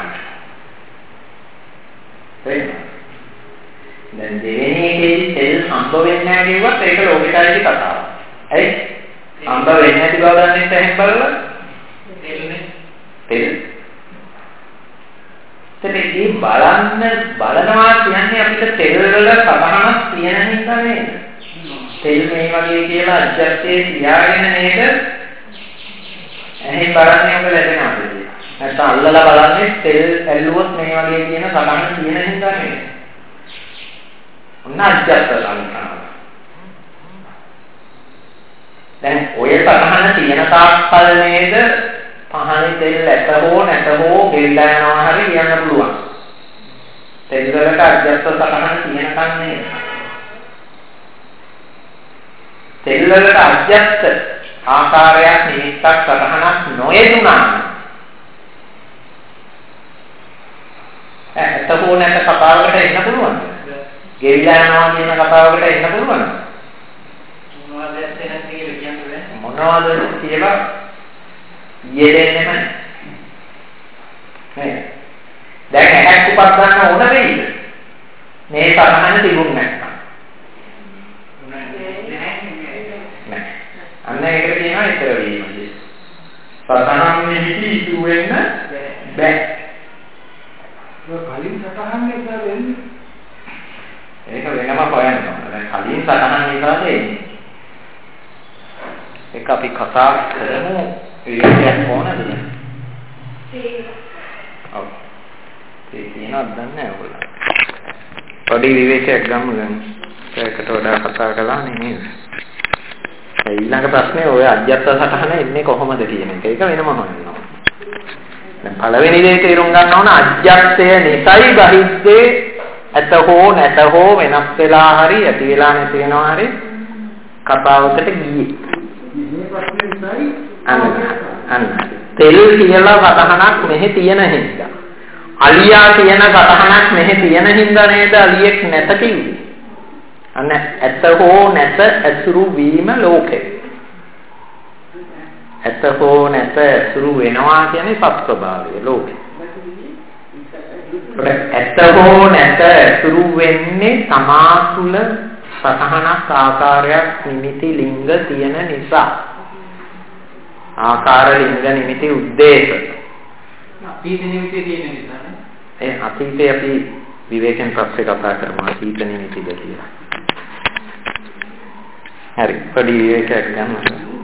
Speaker 1: තේරෙනවද? දැන් දෙවෙනි එකේදී තෙල් හම්බ වෙන්නේ නැහැ කිව්වත් ඒක ලෝකෙටයි කතාව. ඇයි? හම්බ වෙන්නේ නැති බව දන්නේ නැහැ බලලා. තෙල්නේ. තෙල්. තෙල්දී බලන්න බලනවා කියන්නේ අපිට තෙල් වල සබහනක් තියෙන නිසා නේද? තෙල් මේ වගේ කියලා අධ්‍යක්ෂයේ තියාගෙන නේද එහෙන් බලන්නේ ඔබ ලැබෙනවද කියලා. නැත්නම් අල්ලලා බලන්නේ තෙල් ඇල්ලුවොත් මේ වගේ කියන සබහන තියෙන හින්දා නේද? ඔන්න අධ්‍යක්ෂ සංකල්ප. දැන් ඔය සබහන තියෙන තාක්කල් නේද පහනේ තෙල් ඇත හෝ නැත හෝ ගෙල්ලා යනවා හරි කියන්න පුළුවන්. තෙල් වලට අධ්‍යක්ෂ සබහන තියෙනකන් නේද? තෙල් වලට අධ්‍යක්ෂ ආකාරයක් නිමිත්තක් සතහනක් නොයෙදුනා එතකොට නැත කතාවකට එන්න පුළුවන්ද? ගෙවිලා යනවා කියන කතාවකට එන්න පුළුවන්ද?
Speaker 4: මොනවද ඇත්තේ නැති කියලා කියන්නේ
Speaker 1: මොනවද කියලා යෙදෙන්නේ නැහැ. නේ. දැන් ඇහැක් උපත් ගන්න ඕන වෙයිද? මේ සතහන තිබුණ නැත්නම්. නැහැ. අන්න ඒකට කියනවා ඊතර වීම කියලා. සතහන් නිමිති ඉතුරු වෙන්න බැහැ.
Speaker 2: කලින් සතහන් නිසා වෙන්නේ.
Speaker 1: ඒක වෙනම හොයන්න ඕන. දැන් කලින් සතහන් නිසා දෙන්නේ. ඒක අපි කතා කරමු විවේකයක් ඕනද? ඔව්. ඒ කියනවත් දන්නේ නැහැ ඔයගොල්ලෝ. පොඩි විවේකයක් ගමු දැන්. ඒකට වඩා කතා කළා නේ. ඊළඟ ප්‍රශ්නේ ඔය අධ්‍යත්ත සටහන එන්නේ කොහොමද කියන එක. ඒක වෙනම හොයනවා. දැන් පළවෙනි දේ තේරුම් ගන්න ඕන අධ්‍යත්තය නිසයි බහිද්දේ ඇත හෝ නැත හෝ වෙනස් වෙලා හරි ඇති වෙලා නැති වෙනවා හරි කතාවකට ගියේ.
Speaker 2: මේ ප්‍රශ්නේ නිසායි
Speaker 1: අන්න අන්න තෙල් කියලා සටහනක් මෙහි තියෙන හින්දා අලියා කියන සටහනක් මෙහි තියෙන හින්දා නේද අලියෙක් නැත කිව්වේ. අන්න ඇත හෝ නැත ඇසුරු වීම ලෝකේ. ඇත හෝ නැත ඇසුරු වෙනවා කියන්නේ සත්‍යභාවය ලෝකේ. ඇත හෝ නැත ඇසුරු වෙන්නේ තමා තුළ සතහනක් ආකාරයක් නිමිති ලිංග තියෙන නිසා. ආකාර ලිංග නිමිති උද්දේශ.
Speaker 4: අතීත නිමිති තියෙන නිසා නේ.
Speaker 1: ඒ අතීතේ අපි විවේකයෙන් පස්සේ කතා කරමු අතීත නිමිතිද කියලා. හරි පොඩි විවේකයක් ගන්න.